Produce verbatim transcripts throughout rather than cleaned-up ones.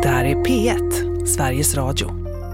Det här är P ett, Sveriges Radio.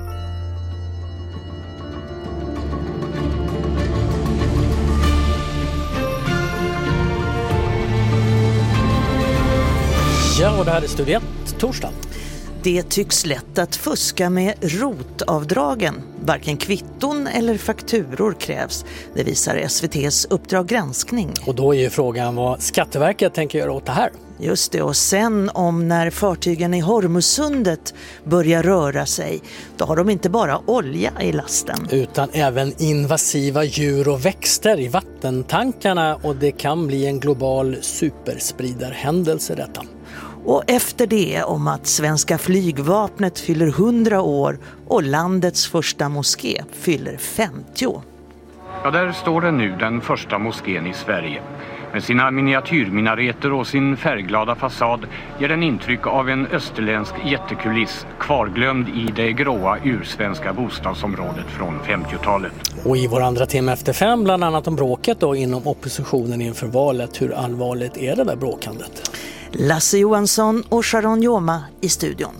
Ja, och det här är Studiet, torsdag. Det tycks lätt att fuska med rotavdragen. Varken kvitton eller fakturor krävs. Det visar S V T:s Uppdrag granskning. Och då är ju frågan vad Skatteverket tänker göra åt det här. Just det, och sen om när fartygen i Hormuzsundet börjar röra sig, då har de inte bara olja i lasten. Utan även invasiva djur och växter i vattentankarna, och det kan bli en global superspridarhändelse detta. Och efter det om att svenska flygvapnet fyller hundra år och landets första moské fyller femtio. Ja, där står den nu, den första moskén i Sverige. Med sina miniatyrminareter och sin färgglada fasad ger den intryck av en österländsk jättekuliss kvarglömd i det gråa ursvenska bostadsområdet från femtiotalet. Och i vår andra timme efter fem bland annat om bråket då inom oppositionen inför valet. Hur allvarligt är det där bråkandet? Lasse Johansson och Sharon Joma i studion.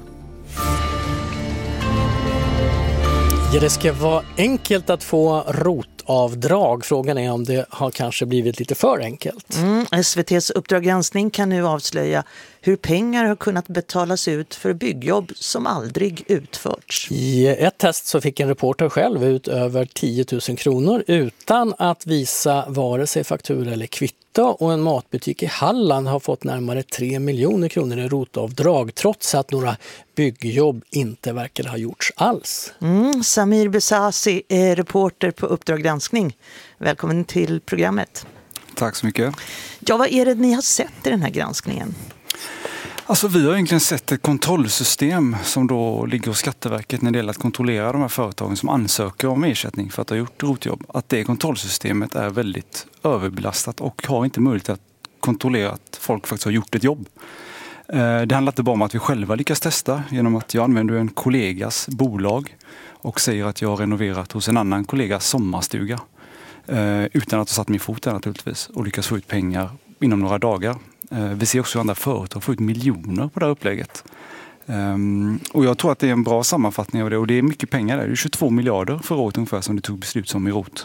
Ja, det ska vara enkelt att få rotavdrag. Frågan är om det har kanske blivit lite för enkelt. Mm, S V T:s Uppdrag granskning kan nu avslöja hur pengar har kunnat betalas ut för byggjobb som aldrig utförts. I ett test så fick en reporter själv ut över tio tusen kronor utan att visa vare sig faktura eller kvitto. Och en matbutik i Halland har fått närmare tre miljoner kronor i rotavdrag trots att några byggjobb inte verkar ha gjorts alls. Mm, Samir Besasi är reporter på Uppdrag granskning. Välkommen till programmet. Tack så mycket. Ja, vad är det ni har sett i den här granskningen? Alltså vi har egentligen sett ett kontrollsystem som då ligger hos Skatteverket när det gäller att kontrollera de här företagen som ansöker om ersättning för att ha gjort rotjobb. Att det kontrollsystemet är väldigt överbelastat och har inte möjlighet att kontrollera att folk faktiskt har gjort ett jobb. Det handlar inte bara om att vi själva lyckas testa genom att jag använder en kollegas bolag och säger att jag har renoverat hos en annan kollegas sommarstuga. Utan att ha satt min fot där naturligtvis och lyckas få ut pengar inom några dagar. Vi ser också andra företag få ut miljoner på det här upplägget. Och jag tror att det är en bra sammanfattning av det. Och det är mycket pengar där. Det är tjugotvå miljarder förra året ungefär som det tog beslut som i rot.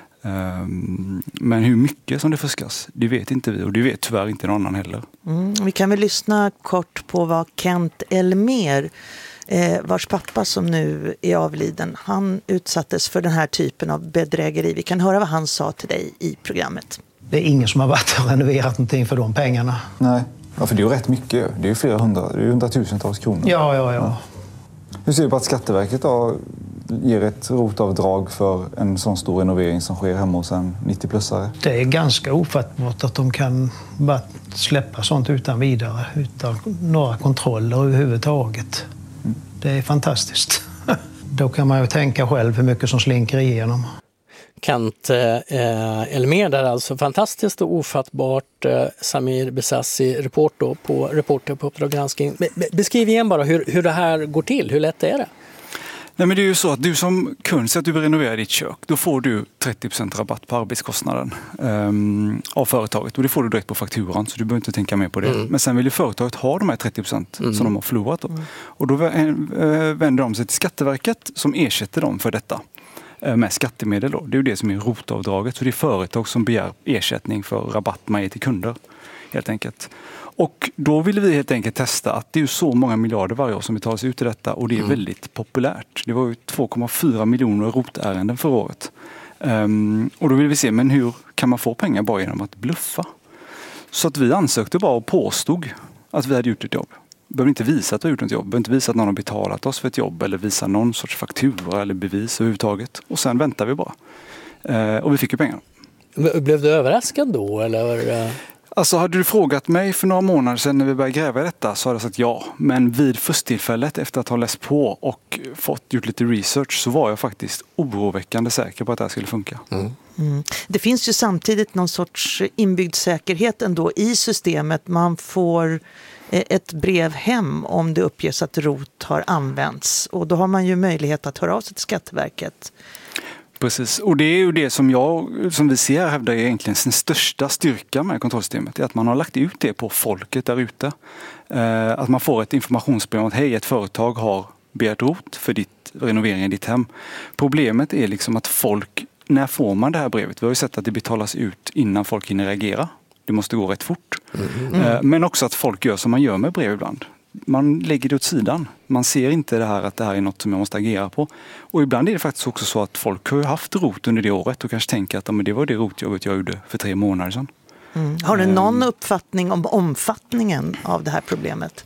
Men hur mycket som det fuskas, det vet inte vi. Och det vet tyvärr inte någon annan heller. Mm, vi kan väl lyssna kort på vad Kent Elmer, eh, vars pappa som nu är avliden, han utsattes för den här typen av bedrägeri. Vi kan höra vad han sa till dig i programmet. Det är ingen som har varit och renoverat någonting för de pengarna. Nej, ja, för det är ju rätt mycket. Det är ju flera hundra, det är ju hundratusentals kronor. Ja, ja, ja, ja. Hur ser du på att Skatteverket då ger ett rotavdrag för en sån stor renovering som sker hemma hos en nittio-plussare? Det är ganska ofattbart att de kan bara släppa sånt utan vidare, utan några kontroller överhuvudtaget. Mm. Det är fantastiskt. Då kan man ju tänka själv hur mycket som slinker igenom. Kent eh, Elmer där alltså. Fantastiskt och ofattbart. Eh, Samir Besasi, reporter på, reporter på Uppdrag granskning. Be, beskriv igen bara hur, hur det här går till. Hur lätt är det? Nej, men det är ju så att du som kund säger att du vill renovera ditt kök. Då får du trettio procent rabatt på arbetskostnaden um, av företaget. Och det får du direkt på fakturan, så du behöver inte tänka mer på det. Mm. Men sen vill ju företaget ha de här trettio procent mm. som de har förlorat. Då. Mm. Och då vänder de sig till Skatteverket som ersätter dem för detta med skattemedel. Då. Det är ju det som är rotavdraget. Så det är företag som begär ersättning för rabatt man ger till kunder, helt enkelt. Och då ville vi helt enkelt testa att det är ju så många miljarder varje år som betalas ut i detta, och det är mm. väldigt populärt. Det var ju två komma fyra miljoner rotärenden förra året. Um, och då vill vi se, men hur kan man få pengar bara genom att bluffa? Så att vi ansökte bara och påstod att vi hade gjort ett jobb. Behöver inte visa att vi har gjort ett jobb. Behöver inte visa att någon har betalat oss för ett jobb eller visa någon sorts faktura eller bevis överhuvudtaget. Och sen väntar vi bara. Uh, och vi fick ju pengar. Blev du överraskad då? Eller? Alltså hade du frågat mig för några månader sedan när vi började gräva i detta, så hade jag sagt ja. Men vid första tillfället efter att ha läst på och fått gjort lite research, så var jag faktiskt oroväckande säker på att det här skulle funka. Mm. Mm. Det finns ju samtidigt någon sorts inbyggd säkerhet ändå i systemet. Man får ett brev hem om det uppges att rot har använts. Och då har man ju möjlighet att höra av sig till Skatteverket. Precis, och det är ju det som jag, som vi ser hävdar är egentligen sin största styrka med kontrollsystemet. Är att man har lagt ut det på folket där ute. Eh, att man får ett informationsbrev om att hej, ett företag har begärt rot för ditt, renovering i ditt hem. Problemet är liksom att folk, när får man det här brevet? Vi har ju sett att det betalas ut innan folk hinner reagera. Det måste gå rätt fort. Mm. Eh, men också att folk gör som man gör med brev ibland. Man lägger det åt sidan. Man ser inte det här att det här är något som jag måste agera på. Och ibland är det faktiskt också så att folk har haft rot under det året och kanske tänker att ja, men det var det rotjobbet jag gjorde för tre månader sedan. Mm. Har du någon uppfattning om omfattningen av det här problemet?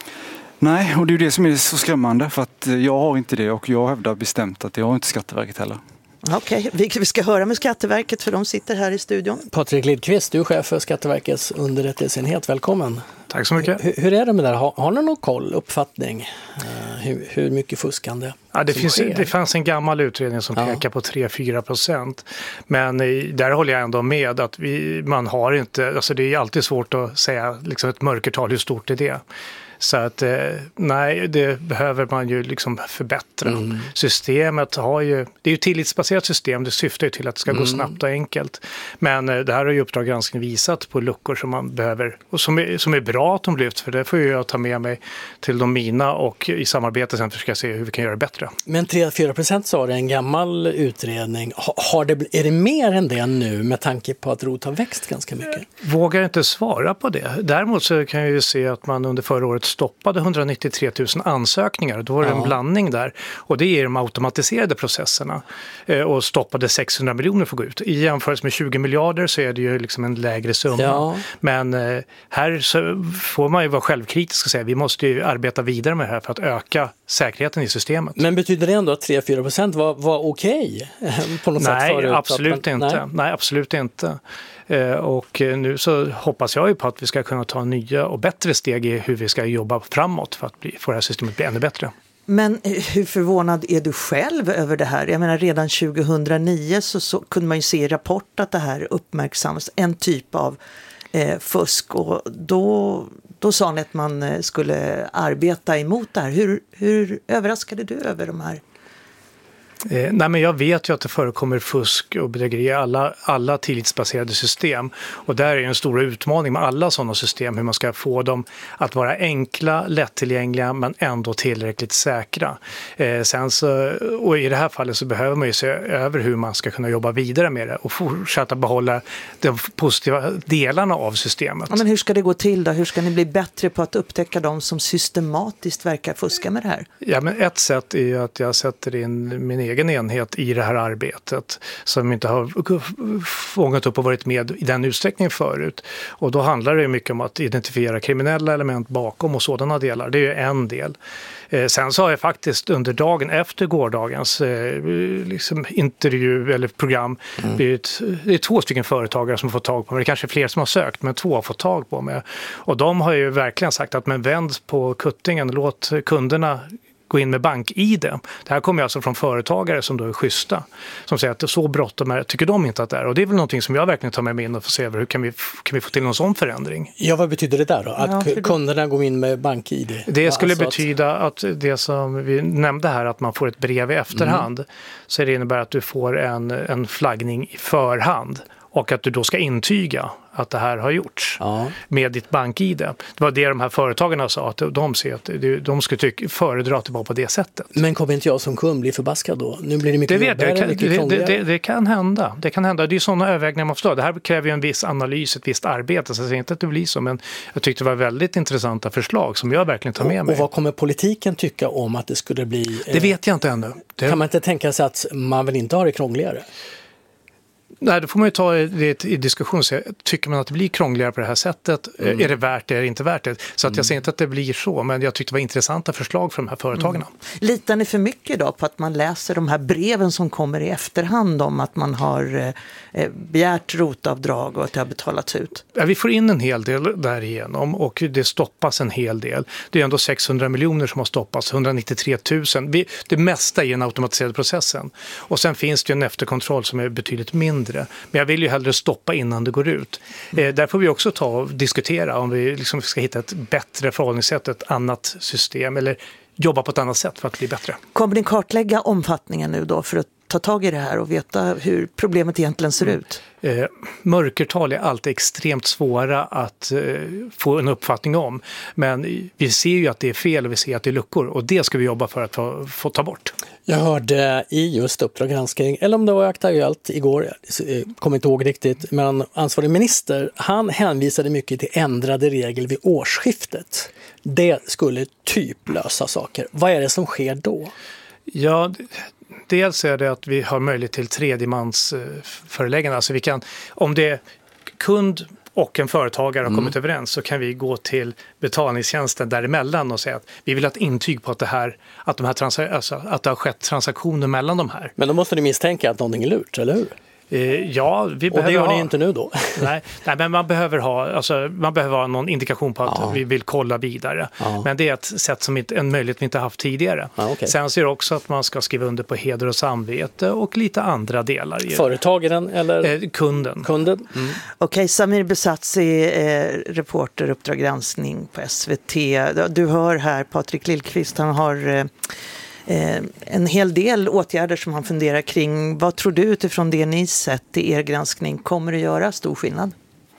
Nej, och det är det som är så skrämmande för att jag har inte det och jag hävdar bestämt att det har inte Skatteverket heller. Okej, okay. vi ska höra med Skatteverket för de sitter här i studion. Patrik Lidqvist, du är chef för Skatteverkets underrättelseenhet. Välkommen. Tack så mycket. Hur, hur är det med det här? Har, har ni någon koll, uppfattning? Uh, hur, hur mycket fuskande ja, det, finns, sker? det fanns en gammal utredning som ja. pekar på tre till fyra procent. Men i, där håller jag ändå med att vi, man har inte, alltså det är alltid svårt att säga liksom ett mörkertal, hur stort är det? Så att nej, det behöver man ju liksom förbättra. Mm. Systemet har ju, det är ju ett tillitsbaserat system, det syftar ju till att det ska gå mm. snabbt och enkelt. Men det här har ju Uppdrag granskning visat på luckor som man behöver, och som är, som är bra att de lyft, för det får ju jag ta med mig till de mina och i samarbete sen försöka se hur vi kan göra det bättre. Men tre till fyra procent sa det, en gammal utredning. Har det, är det mer än det nu med tanke på att rot har växt ganska mycket? Vågar inte svara på det. Däremot så kan jag ju se att man under förra året stoppade etthundranittiotre tusen ansökningar. Då var det ja. en blandning där. Och det är de automatiserade processerna. Eh, och stoppade sexhundra miljoner för att gå ut. I jämförelse med tjugo miljarder så är det ju liksom en lägre summa. Ja. Men eh, här så får man ju vara självkritisk och säga vi måste ju arbeta vidare med det här för att öka säkerheten i systemet. Men betyder det ändå att tre till fyra procent var, var okej? På något nej, sätt absolut inte. Nej. nej, absolut inte. Och nu så hoppas jag ju på att vi ska kunna ta nya och bättre steg i hur vi ska jobba framåt för att bli, få det här systemet bli ännu bättre. Men hur förvånad är du själv över det här? Jag menar redan tjugohundranio så, så kunde man ju se i rapport att det här uppmärksammas, en typ av eh, fusk, och då, då sa ni att man skulle arbeta emot det här. Hur, hur överraskade du över de här? Eh, nej men jag vet ju att det förekommer fusk och bedrägeri i alla, alla tillitsbaserade system, och där är en stor utmaning med alla sådana system, hur man ska få dem att vara enkla, lättillgängliga men ändå tillräckligt säkra. Eh, sen så, och i det här fallet så behöver man ju se över hur man ska kunna jobba vidare med det och fortsätta behålla de positiva delarna av systemet. Ja, men hur ska det gå till då? Hur ska ni bli bättre på att upptäcka de som systematiskt verkar fuska med det här? Ja, men ett sätt är ju att jag sätter in min egen enhet i det här arbetet som inte har fångat upp och varit med i den utsträckningen förut. Och då handlar det mycket om att identifiera kriminella element bakom och sådana delar. Det är ju en del. Eh, sen så har jag faktiskt under dagen efter gårdagens eh, liksom intervju eller program mm. blivit, det är två stycken företagare som har fått tag på mig. Det är kanske fler som har sökt, men två har fått tag på mig. Och de har ju verkligen sagt att men vänd på kuttingen, låt kunderna gå in med bank-I D. Det här kommer alltså från företagare som då är schyssta. Som säger att det är så bråttom är, tycker de inte att det är. Och det är väl någonting som jag verkligen tar med mig in och får se över hur kan vi, kan vi få till någon sån förändring. Ja, vad betyder det där då? Att ja, kunderna går in med bank-I D? Det skulle alltså betyda att... att det som vi nämnde här, att man får ett brev i efterhand. Mm. Så det innebär att du får en, en flaggning i förhand. Och att du då ska intyga att det här har gjorts ja. med ditt bank-I D. Det var det de här företagarna sa, att de ser att de skulle tycka, föredra att det var på det sättet. Men kommer inte jag som kund bli förbaskad då? Nu blir det mycket det vet jag. Det, kan, det, det, det, det kan hända. Det kan hända. Det är sådana övervägningar man förstår. Det här kräver ju en viss analys, ett visst arbete. Så jag säger inte att det blir så, men jag tyckte det var väldigt intressanta förslag som jag verkligen tar med och, mig. Och vad kommer politiken tycka om att det skulle bli... Det vet jag inte ännu. Det... Kan man inte tänka sig att man vill inte ha det krångligare? Nej, då får man ju ta det i diskussion. Så tycker man att det blir krångligare på det här sättet? Mm. Är det värt det eller inte värt det? Så att jag mm. säger inte att det blir så, men jag tyckte det var intressanta förslag från de här företagen. Mm. Litar ni för mycket då på att man läser de här breven som kommer i efterhand om att man har eh, begärt rotavdrag och att det har betalats ut? Ja, vi får in en hel del därigenom och det stoppas en hel del. Det är ändå sexhundra miljoner som har stoppats, etthundranittiotre tusen. Vi, det mesta i den automatiserade processen. Och sen finns det ju en efterkontroll som är betydligt mindre. Men jag vill ju hellre stoppa innan det går ut. Eh, där får vi också ta och diskutera om vi liksom ska hitta ett bättre förhållningssätt, ett annat system eller jobba på ett annat sätt för att bli bättre. Kommer ni kartlägga omfattningen nu då för att ta tag i det här och veta hur problemet egentligen ser ut? Eh, mörkertal är alltid extremt svåra att eh, få en uppfattning om. Men vi ser ju att det är fel och vi ser att det är luckor. Och det ska vi jobba för att få, få ta bort. Jag hörde i just Uppdrag granskning, eller om det var aktuellt igår, jag kommer inte ihåg riktigt, men ansvarig minister, han hänvisade mycket till ändrade regler vid årsskiftet. Det skulle typ lösa saker. Vad är det som sker då? Ja, dels är det att vi har möjlighet till tredjemansföreläggande. Alltså vi kan, om det är kund och en företagare har kommit mm. överens, så kan vi gå till betalningstjänsten däremellan och säga att vi vill ha ett intyg på att det, här, att de här transa- alltså att det har skett transaktioner mellan de här. Men då måste ni misstänka att någonting är lurt, eller hur? Eh, ja, vi och behöver det gör ha... ni inte nu då? nej, nej, men man behöver ha, alltså, man behöver ha någon indikation på att ja. vi vill kolla vidare. Ja. Men det är ett sätt som inte, en möjlighet vi inte haft tidigare. Ja, okay. Sen ser det också att man ska skriva under på heder och samvete och lite andra delar. Företagaren eller? Eh, kunden. kunden. Mm. Okej, okay, Samir Besatzi, eh, reporter, Uppdrag granskning på S V T. Du hör här Patrik Lillqvist, han har... Eh, Eh, en hel del åtgärder som han funderar kring. Vad tror du utifrån det ni sett i er granskning kommer att göra stor skillnad?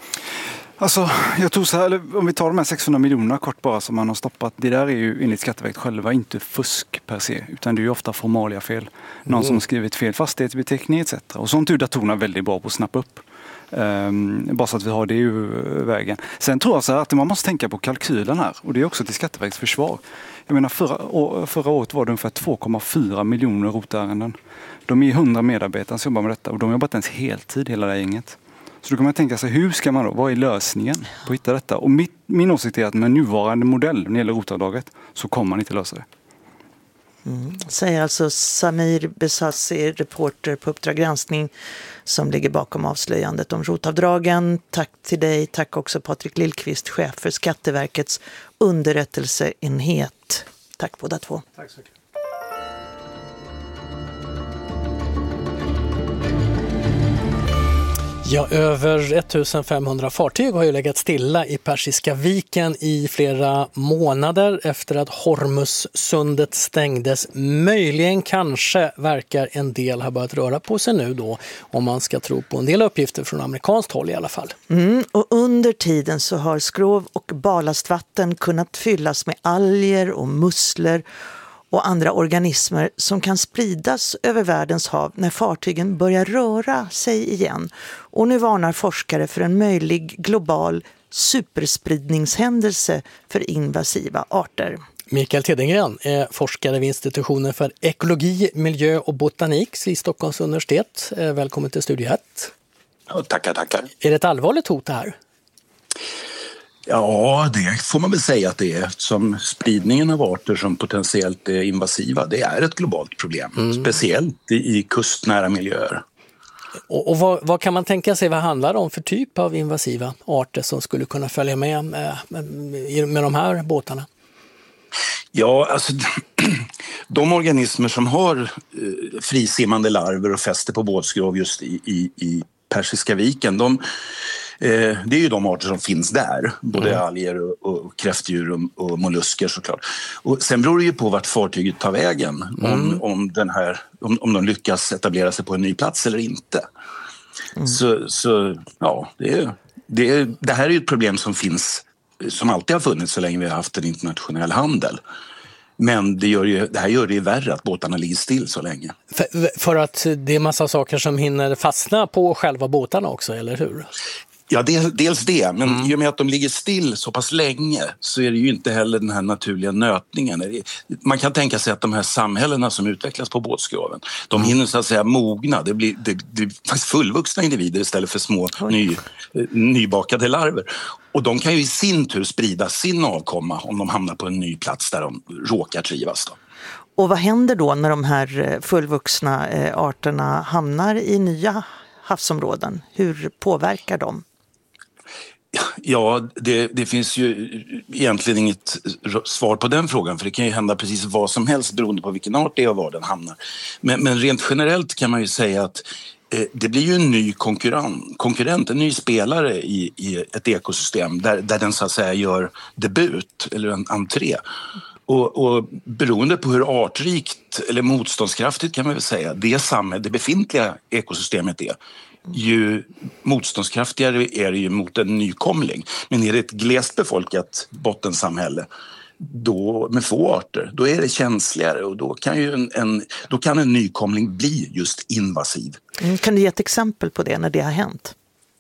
Alltså, jag tror så här, eller om vi tar de här sexhundra miljonerna kort bara som man har stoppat, det där är ju enligt Skatteverket själva inte fusk per se, utan det är ju ofta formalia fel. Någon mm. som skrivit fel fastighetsbeteckning et cetera. Och sånt är datorerna väldigt bra på att snappa upp. Um, bara så att vi har det i vägen. Sen tror jag så här att man måste tänka på kalkylen här, och det är också till Skatteverkets försvar. Jag menar förra, förra året var det ungefär två komma fyra miljoner rotärenden. De är hundra medarbetare som jobbar med detta och de har jobbat ens heltid hela det här gänget. Så då kan man tänka sig, hur ska man då, vad är lösningen på att hitta detta? Och mitt, min åsikt är att med nuvarande modell när det gäller rotavdraget så kommer man inte lösa det. Mm. Säger alltså Samir Besatzi, reporter på Uppdrag granskning, som ligger bakom avslöjandet om rotavdragen. Tack till dig, tack också Patrik Lillqvist, chef för Skatteverkets underrättelseenhet. Tack båda två. Tack så mycket. Ja, över ettusenfemhundra fartyg har ju legat stilla i Persiska viken i flera månader efter att Hormuzsundet stängdes. Möjligen kanske verkar en del ha börjat röra på sig nu då, om man ska tro på en del uppgifter från amerikanskt håll i alla fall. Mm, och under tiden så har skrov och balastvatten kunnat fyllas med alger och musslor och andra organismer som kan spridas över världens hav när fartygen börjar röra sig igen. Och nu varnar forskare för en möjlig global superspridningshändelse för invasiva arter. Mikael Tedengren är forskare vid institutionen för ekologi, miljö och botanik vid Stockholms universitet. Välkommen till Studio ett. Ja, tackar, tackar. Är det ett allvarligt hot det här? Ja, det får man väl säga att det är. Som spridningen av arter som potentiellt är invasiva, det är ett globalt problem. Mm. Speciellt i, i kustnära miljöer. Och, och vad, vad kan man tänka sig, vad handlar det om för typ av invasiva arter som skulle kunna följa med med, med, med de här båtarna? Ja, alltså de organismer som har eh, frisimmande larver och fäster på båtskrov just i, i, i Persiska viken, de Eh, det är ju de arter som finns där, både mm. alger och, och kräftdjur och, och mollusker såklart. Och sen beror det ju på vart fartyget tar vägen, mm. om, om, den här, om, om de lyckas etablera sig på en ny plats eller inte. Mm. Så, så ja, det, är, det, är, det här är ju ett problem som finns, som alltid har funnits så länge vi har haft en internationell handel. Men det, gör ju, det här gör det ju värre att båtarna ligger still så länge. För, för att det är massa saker som hinner fastna på själva båtarna också, eller hur? Ja, dels det. Men mm. i och med att de ligger still så pass länge så är det ju inte heller den här naturliga nötningen. Man kan tänka sig att de här samhällena som utvecklas på båtskroven, de hinner så att säga mogna. Det blir, det, det är faktiskt fullvuxna individer istället för små ny, nybakade larver. Och de kan ju i sin tur sprida sin avkomma om de hamnar på en ny plats där de råkar trivas då. Och vad händer då när de här fullvuxna arterna hamnar i nya havsområden? Hur påverkar de? Ja, det, det finns ju egentligen inget svar på den frågan, för det kan ju hända precis vad som helst beroende på vilken art det är och var den hamnar. Men, men rent generellt kan man ju säga att eh, det blir ju en ny konkurrent, konkurrent en ny spelare i, i ett ekosystem där, där den så att säga gör debut eller en entré. Och, och beroende på hur artrikt eller motståndskraftigt kan man väl säga det samhälle, det befintliga ekosystemet är, ju motståndskraftigare är det ju mot en nykomling. Men är det ett glest befolkat bottensamhälle då, med få arter, då är det känsligare och då kan, ju en, en, då kan en nykomling bli just invasiv. Mm, kan du ge ett exempel på det när det har hänt?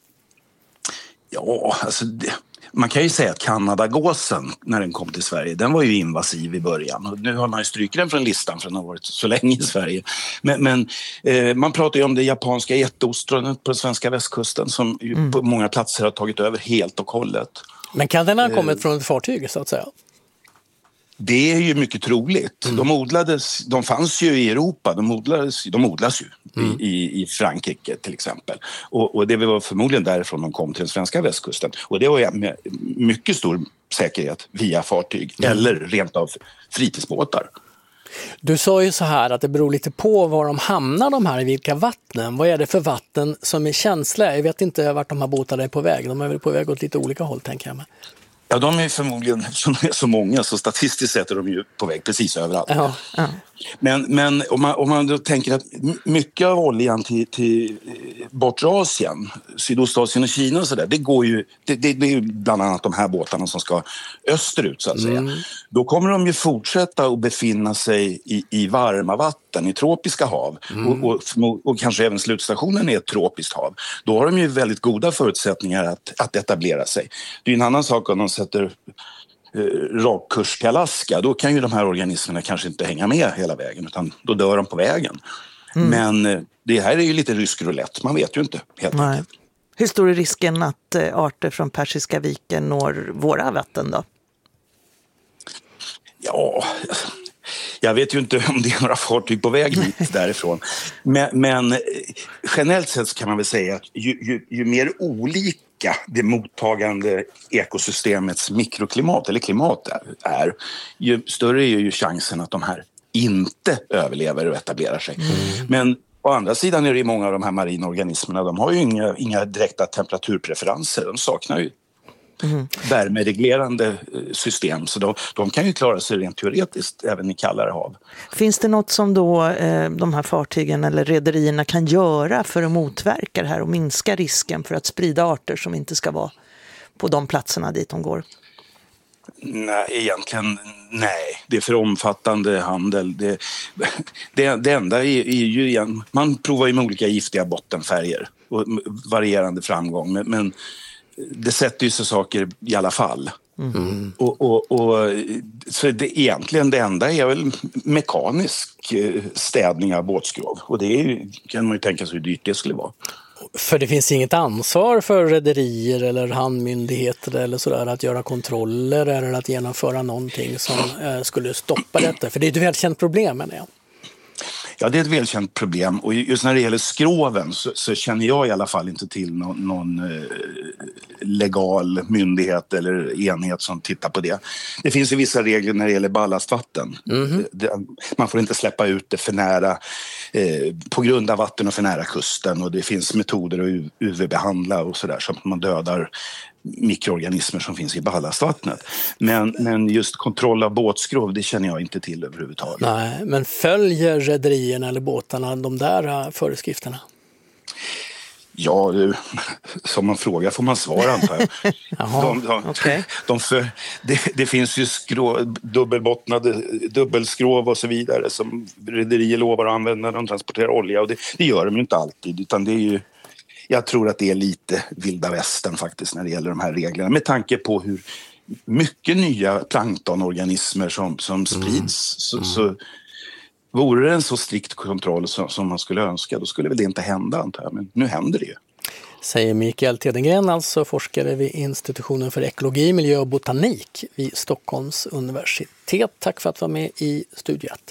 Ja, alltså det, man kan ju säga att kanadagåsen när den kom till Sverige, den var ju invasiv i början. Och nu har man ju strykt den från listan för den har varit så länge i Sverige. Men, men eh, man pratar ju om det japanska jätteostronet på den svenska västkusten som ju mm. på många platser har tagit över helt och hållet. Men kan den ha kommit eh, från ett fartyg så att säga? Det är ju mycket troligt. Mm. De odlades, de fanns ju i Europa, de odlades, de odlas ju mm. i, i Frankrike till exempel. Och, och det var förmodligen därifrån de kom till den svenska västkusten. Och det var med mycket stor säkerhet via fartyg mm. eller rent av fritidsbåtar. Du sa ju så här att det beror lite på var de hamnar de här, i vilka vattnen. Vad är det för vatten som är känsliga? Jag vet inte vart de här båtarna är på väg. De är väl på väg åt lite olika håll tänker jag med. Ja, de är förmodligen så många så statistiskt sett är de ju på väg precis överallt. Ja, ja. Men, men om, man, om man då tänker att mycket av oljan till, till bortre Asien, Sydostasien och Kina och sådär, det går ju, det, det, det är ju bland annat de här båtarna som ska österut så att säga. Mm. Då kommer de ju fortsätta att befinna sig i, i varma vatten, i tropiska hav mm. och, och, och kanske även slutstationen är ett tropiskt hav. Då har de ju väldigt goda förutsättningar att, att etablera sig. Det är en annan sak om de sätter rak kurs till Alaska, då kan ju de här organismerna kanske inte hänga med hela vägen utan då dör de på vägen. Mm. Men det här är ju lite rysk roulette, man vet ju inte helt Nej. enkelt. Hur stor är risken att arter från Persiska viken når våra vatten då? Ja, jag vet ju inte om det är några fartyg på väg hit därifrån. Men, men generellt sett så kan man väl säga att ju, ju, ju mer olika det mottagande ekosystemets mikroklimat eller klimat är, ju större är ju chansen att de här inte överlever och etablerar sig. Mm. Men å andra sidan är det ju många av de här marina organismerna, de har ju inga, inga direkta temperaturpreferenser, de saknar ju Mm. värmereglerande system så då, de kan ju klara sig rent teoretiskt även i kallare hav. Finns det något som då eh, de här fartygen eller rederierna kan göra för att motverka det här och minska risken för att sprida arter som inte ska vara på de platserna dit de går? Nej, egentligen nej. Det är för omfattande handel. Det, det, det enda är, är ju igen, man provar ju med olika giftiga bottenfärger och varierande framgång men, men det sätter ju så saker i alla fall. Mm. Och, och, och, så det, egentligen det enda är väl mekanisk städning av båtskrov. Och det är, kan man ju tänka sig hur dyrt det skulle vara. För det finns inget ansvar för rederier eller handmyndigheter eller sådär att göra kontroller eller att genomföra någonting som eh, skulle stoppa detta. För det är ett välkänt problem, menar jag. Ja, det är ett välkänt problem och just när det gäller skroven så, så känner jag i alla fall inte till någon, någon eh, legal myndighet eller enhet som tittar på det. Det finns ju vissa regler när det gäller ballastvatten. Mm-hmm. Det, man får inte släppa ut det för nära eh, på grund av vatten och för nära kusten och det finns metoder att U V-behandla och sådär så att man dödar mikroorganismer som finns i ballastvattnet. Men, men just kontroll av båtskrov, det känner jag inte till överhuvudtaget. Nej, men följer rederierna eller båtarna de där föreskrifterna? Ja, du, som man frågar får man svara antar jag. Jaha, de, de, okay. de för, det, det finns ju skrov, dubbelbottnade dubbelskrov och så vidare som rederier lovar att använda när de transporterar olja och det, det gör de ju inte alltid utan det är ju jag tror att det är lite vilda västern faktiskt när det gäller de här reglerna med tanke på hur mycket nya planktonorganismer som, som sprids mm. så, så vore det en så strikt kontroll som, som man skulle önska då skulle väl det inte hända antar jag, men nu händer det ju. Säger Mikael Tedengren, alltså forskare vid Institutionen för ekologi, miljö och botanik vid Stockholms universitet. Tack för att vara med i studiet.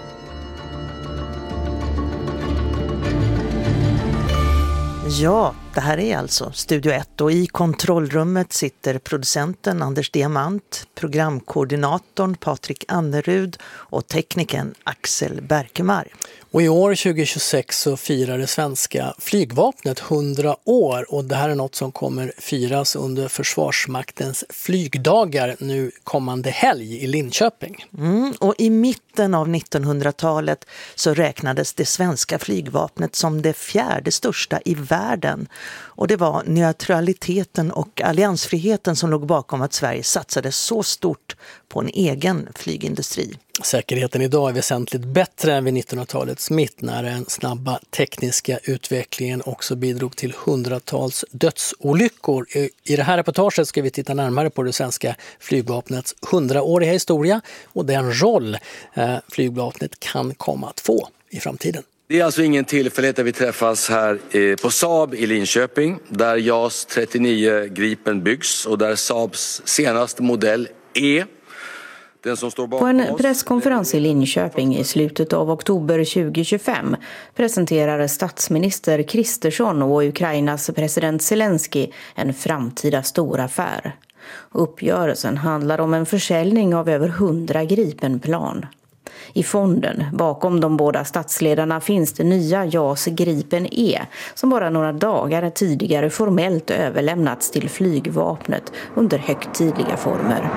Ja, Det här är alltså Studio ett och i kontrollrummet sitter producenten Anders Diamant, programkoordinatorn Patrik Annerud och teknikern Axel Berkemar. Och i år tjugo tjugosex så firar det svenska flygvapnet hundra år och det här är något som kommer firas under Försvarsmaktens flygdagar nu kommande helg i Linköping. Mm, och i mitten av nittonhundratalet så räknades det svenska flygvapnet som det fjärde största i världen. Och det var neutraliteten och alliansfriheten som låg bakom att Sverige satsade så stort på en egen flygindustri. Säkerheten idag är väsentligt bättre än vid nittonhundratalets mitt när den snabba tekniska utvecklingen också bidrog till hundratals dödsolyckor. I det här reportaget ska vi titta närmare på det svenska flygvapnets hundraåriga historia och den roll flygvapnet kan komma att få i framtiden. Det är alltså ingen tillfällighet att vi träffas här på Saab i Linköping där JAS trettionio Gripen byggs och där Saabs senaste modell är den som står bakom. På en presskonferens i Linköping i slutet av oktober tjugo tjugofem presenterade statsminister Kristersson och Ukrainas president Zelensky en framtida stor affär. Uppgörelsen handlar om en försäljning av över hundra Gripenplan. I fonden bakom de båda statsledarna finns det nya JAS Gripen E som bara några dagar tidigare formellt överlämnats till flygvapnet under högtidliga former.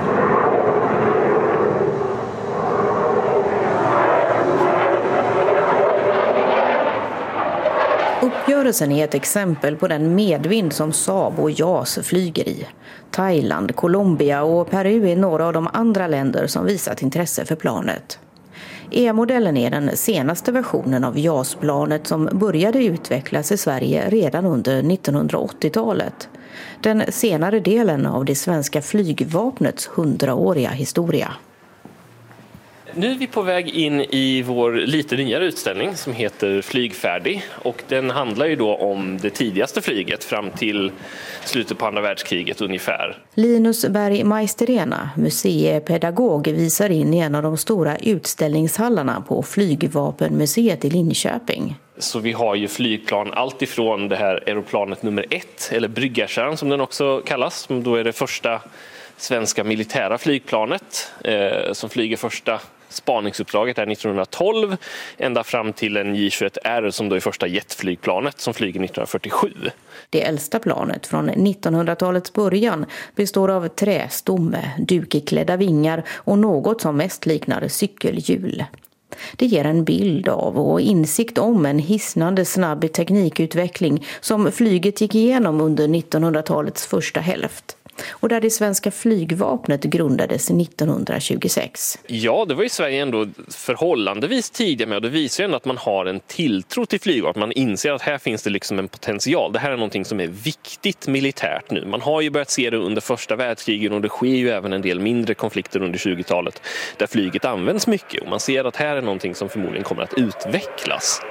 Uppgörelsen är ett exempel på den medvind som Saab och JAS flyger i. Thailand, Colombia och Peru är några av de andra länder som visat intresse för planet. E-modellen är den senaste versionen av JAS-planet som började utvecklas i Sverige redan under nittonhundraåttiotalet. Den senare delen av det svenska flygvapnets hundraåriga historia. Nu är vi på väg in i vår lite nyare utställning som heter Flygfärdig och den handlar ju då om det tidigaste flyget fram till slutet på andra världskriget ungefär. Linus Berg Maisterena, museipedagog, visar in i en av de stora utställningshallarna på Flygvapenmuseet i Linköping. Så vi har ju flygplan allt ifrån det här aeroplanet nummer ett eller Bryggarkärran som den också kallas, som då är det första svenska militära flygplanet eh, som flyger första spaningsuppdraget är nittonhundratolv ända fram till en J tjugoett R som då är första jetflygplanet som flyger nittonhundrafyrtiosju. Det äldsta planet från nittonhundratalets början består av trästomme, dukeklädda vingar och något som mest liknar cykelhjul. Det ger en bild av och insikt om en hisnande snabb teknikutveckling som flyget gick igenom under nittonhundratalets första hälft. Och där det svenska flygvapnet grundades nittonhundratjugosex. Ja, det var i Sverige ändå förhållandevis tidigt med och det visar ju ändå att man har en tilltro till flygvapnet. Man inser att här finns det liksom en potential. Det här är någonting som är viktigt militärt nu. Man har ju börjat se det under första världskriget och det sker ju även en del mindre konflikter under tjugotalet där flyget används mycket och man ser att här är någonting som förmodligen kommer att utvecklas.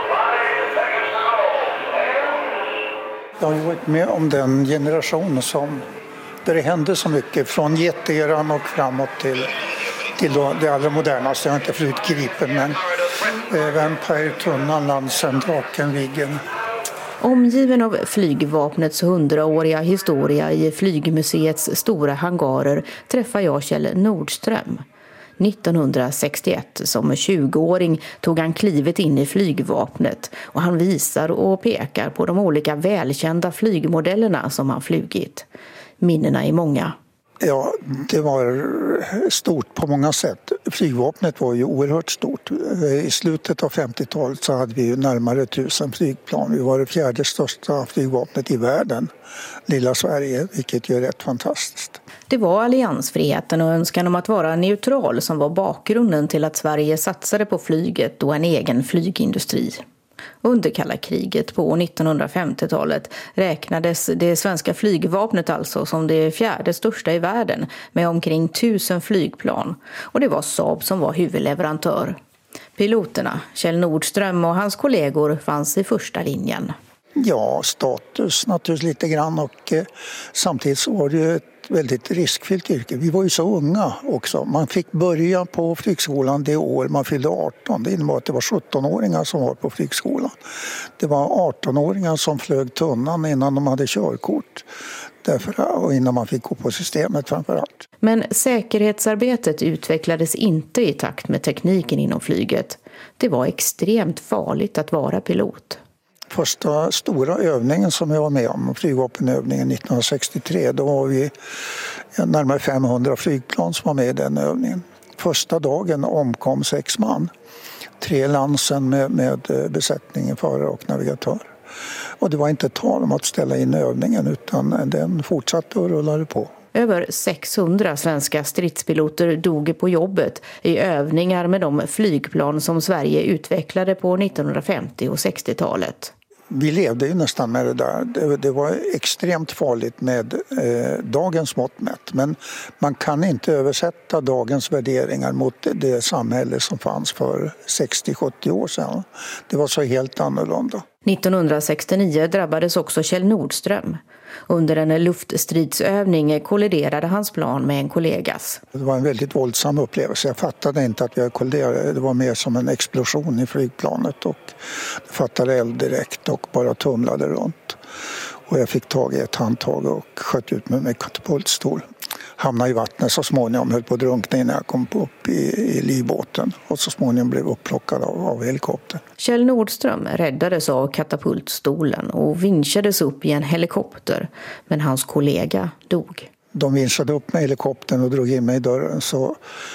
Jag har ju varit med om den generation som där det hände så mycket från jätteeran och framåt till, till då det allra modernaste. Jag har inte flugit Gripen men eh, Vampire, Tunnan, Lansen, Draken, Viggen. Omgiven av flygvapnets hundraåriga historia i flygmuseets stora hangarer träffar jag Kjell Nordström. nittonhundrasextioett som tjugoåring tog han klivet in i flygvapnet och han visar och pekar på de olika välkända flygmodellerna som han flugit. Minnena är många. Ja, det var stort på många sätt. Flygvapnet var ju oerhört stort. I slutet av femtiotalet så hade vi ju närmare tusen flygplan. Vi var det fjärde största flygvapnet i världen, lilla Sverige, vilket ju är rätt fantastiskt. Det var alliansfriheten och önskan om att vara neutral som var bakgrunden till att Sverige satsade på flyget och en egen flygindustri. Under kalla kriget på nittonhundrafemtiotalet räknades det svenska flygvapnet alltså som det fjärde största i världen med omkring tusen flygplan och det var Saab som var huvudleverantör. Piloterna, Kjell Nordström och hans kollegor fanns i första linjen. Ja, status naturligtvis lite grann och eh, samtidigt så var det ju ett väldigt riskfyllt yrke. Vi var ju så unga också. Man fick börja på flygskolan det år man fyllde arton. Det innebar att det var sjuttonåringar som var på flygskolan. Det var artonåringar som flög tunnan innan de hade körkort. Därför, och innan man fick gå på systemet framförallt. Men säkerhetsarbetet utvecklades inte i takt med tekniken inom flyget. Det var extremt farligt att vara pilot. Första stora övningen som jag var med om, flygvapenövningen nittonhundrasextiotre, då var vi närmare femhundra flygplan som var med i den övningen. Första dagen omkom sex man. Tre Lansen med, med besättningen, förare och navigatör. Och det var inte tal om att ställa in övningen utan den fortsatte och rullade på. Över sexhundra svenska stridspiloter dog på jobbet i övningar med de flygplan som Sverige utvecklade på nittonhundrafemtio- och sextiotalet. Vi levde ju nästan med det där. Det, det var extremt farligt med eh, dagens mått mätt. Men man kan inte översätta dagens värderingar mot det samhälle som fanns för sextio sjuttio år sedan. Det var så helt annorlunda. nittonhundrasextionio drabbades också Kjell Nordström. Under en luftstridsövning kolliderade hans plan med en kollegas. Det var en väldigt våldsam upplevelse. Jag fattade inte att vi kolliderade. Det var mer som en explosion i flygplanet och det fattade eld direkt och bara tumlade runt. Och jag fick tag i ett handtag och sköt ut mig med katapultstol. Hamnade i vattnet så småningom, höll på att drunkna innan jag kom upp i, i livbåten och så småningom blev upplockad av, av helikoptern. Kjell Nordström räddades av katapultstolen och vinschades upp i en helikopter, men hans kollega dog. De vinschade upp med helikoptern och drog in mig i dörren, så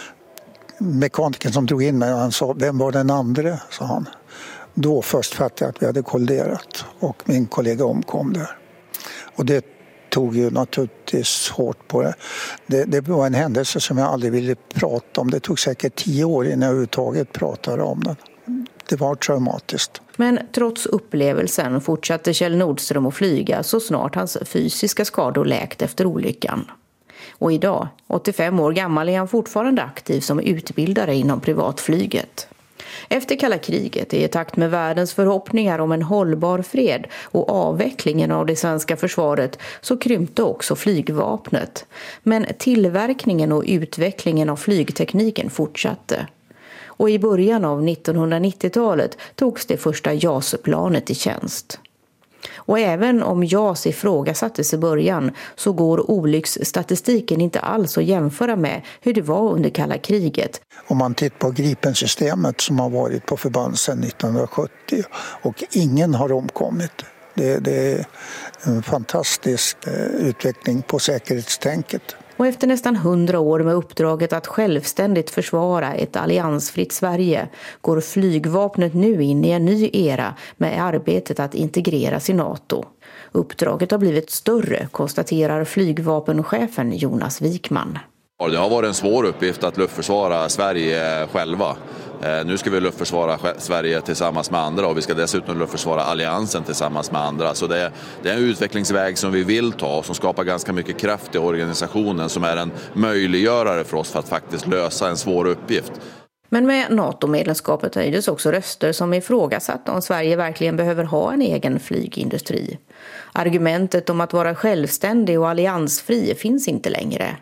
mekanikern som drog in mig, han sa, vem var den andra, sa han. Då först fattade jag att vi hade kolliderat och min kollega omkom där. Och det tog ju naturligtvis hårt på det. det. Det var en händelse som jag aldrig ville prata om. Det tog säkert tio år innan jag överhuvudtaget pratade om den. Det var traumatiskt. Men trots upplevelsen fortsatte Kjell Nordström att flyga så snart hans fysiska skador läkt efter olyckan. Och idag, åttiofem år gammal, är han fortfarande aktiv som utbildare inom privatflyget. Efter kalla kriget, i takt med världens förhoppningar om en hållbar fred och avvecklingen av det svenska försvaret, så krympte också flygvapnet. Men tillverkningen och utvecklingen av flygtekniken fortsatte. Och i början av nittonhundranittiotalet togs det första J A S-planet i tjänst. Och även om J A S ifrågasattes i början så går olycksstatistiken inte alls att jämföra med hur det var under kalla kriget. Om man tittar på Gripen-systemet som har varit på förband sedan nittonhundrasjuttio och ingen har omkommit. Det, det är en fantastisk utveckling på säkerhetstänket. Och efter nästan hundra år med uppdraget att självständigt försvara ett alliansfritt Sverige går flygvapnet nu in i en ny era med arbetet att integreras i NATO. Uppdraget har blivit större, konstaterar flygvapenchefen Jonas Wikman. Det har varit en svår uppgift att luftförsvara Sverige själva. Nu ska vi luftförsvara Sverige tillsammans med andra och vi ska dessutom luftförsvara alliansen tillsammans med andra. Så det, det är en utvecklingsväg som vi vill ta och som skapar ganska mycket kraft i organisationen, som är en möjliggörare för oss för att faktiskt lösa en svår uppgift. Men med NATO-medlemskapet höjdes också röster som ifrågasatt om Sverige verkligen behöver ha en egen flygindustri. Argumentet om att vara självständig och alliansfri finns inte längre.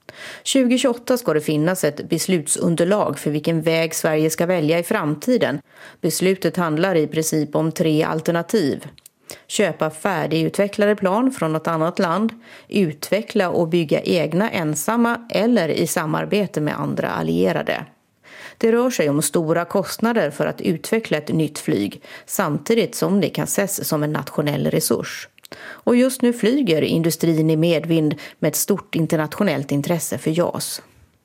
tjugo tjugoåtta ska det finnas ett beslutsunderlag för vilken väg Sverige ska välja i framtiden. Beslutet handlar i princip om tre alternativ. Köpa färdigutvecklade plan från något annat land, utveckla och bygga egna ensamma eller i samarbete med andra allierade. Det rör sig om stora kostnader för att utveckla ett nytt flyg, samtidigt som det kan ses som en nationell resurs. Och just nu flyger industrin i medvind med ett stort internationellt intresse för J A S.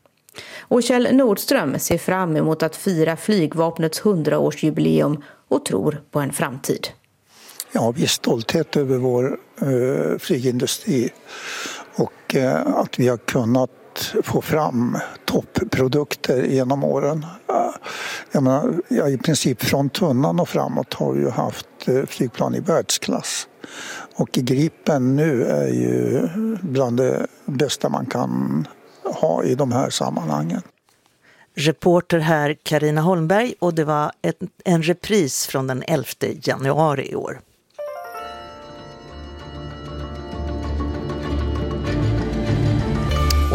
Och Kjell Nordström ser fram emot att fira flygvapnets hundraårsjubileum och tror på en framtid. Ja, vi är stolthet över vår eh, flygindustri och eh, att vi har kunnat få fram toppprodukter genom åren. Jag menar, ja, i princip från tunnan och framåt har vi ju haft eh, flygplan i världsklass. Och Gripen nu är ju bland det bästa man kan ha i de här sammanhangen. Reporter här Carina Holmberg, och det var ett, en repris från den elfte januari i år.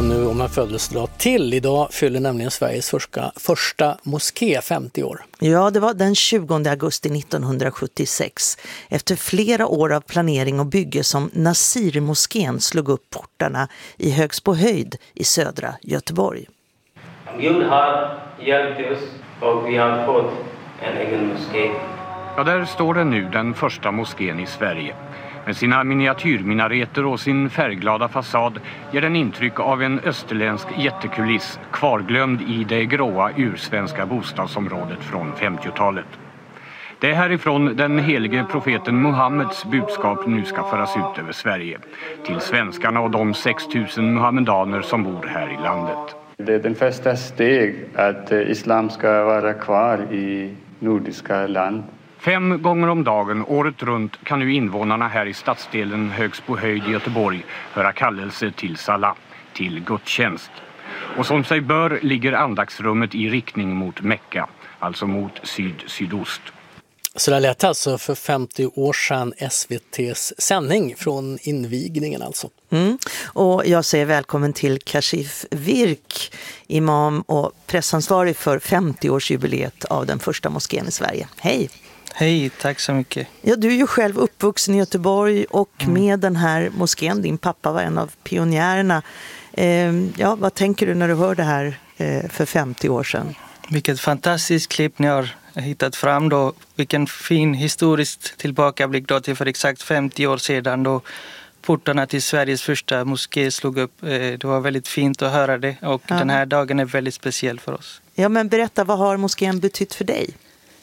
Och nu om en födelsedag till. Idag fyller nämligen Sveriges första, första moské femtio år. Ja, det var den tjugonde augusti nittonhundrasjuttiosex. Efter flera år av planering och bygge som Nasirmoskén slog upp portarna i Högsbohöjd i södra Göteborg. Gud har hjälpt oss och vi har fått en egen moské. Ja, där står den nu, den första moskén i Sverige. Med sina miniatyrminareter och sin färgglada fasad ger den intryck av en österländsk jättekuliss kvarglömd i det gråa ursvenska bostadsområdet från femtiotalet. Det är härifrån den helige profeten Muhammeds budskap nu ska föras ut över Sverige till svenskarna och de sex tusen muhammedaner som bor här i landet. Det är den första steg att islam ska vara kvar i nordiska land. Fem gånger om dagen, året runt, kan nu invånarna här i stadsdelen Högsbohöjd i Göteborg höra kallelse till salat, till gudstjänst. Och som sig bör ligger andaktsrummet i riktning mot Mekka, alltså mot syd-sydost. Så det lät alltså för femtio år sedan S V T:s sändning från invigningen alltså. Mm. Och jag säger välkommen till Kashif Virk, imam och pressansvarig för femtio-årsjubileet av den första moskén i Sverige. Hej! Hej, tack så mycket. Ja, du är ju själv uppvuxen i Göteborg och mm. med den här moskén, din pappa var en av pionjärerna. Eh, ja, vad tänker du när du hör det här eh, för femtio år sedan? Vilket fantastiskt klipp ni har hittat fram då. Vilken fin historisk tillbakablick då till för exakt femtio år sedan då portarna till Sveriges första moské slog upp. Det var väldigt fint att höra det och ja. Den här dagen är väldigt speciell för oss. Ja, men berätta, vad har moskén betytt för dig?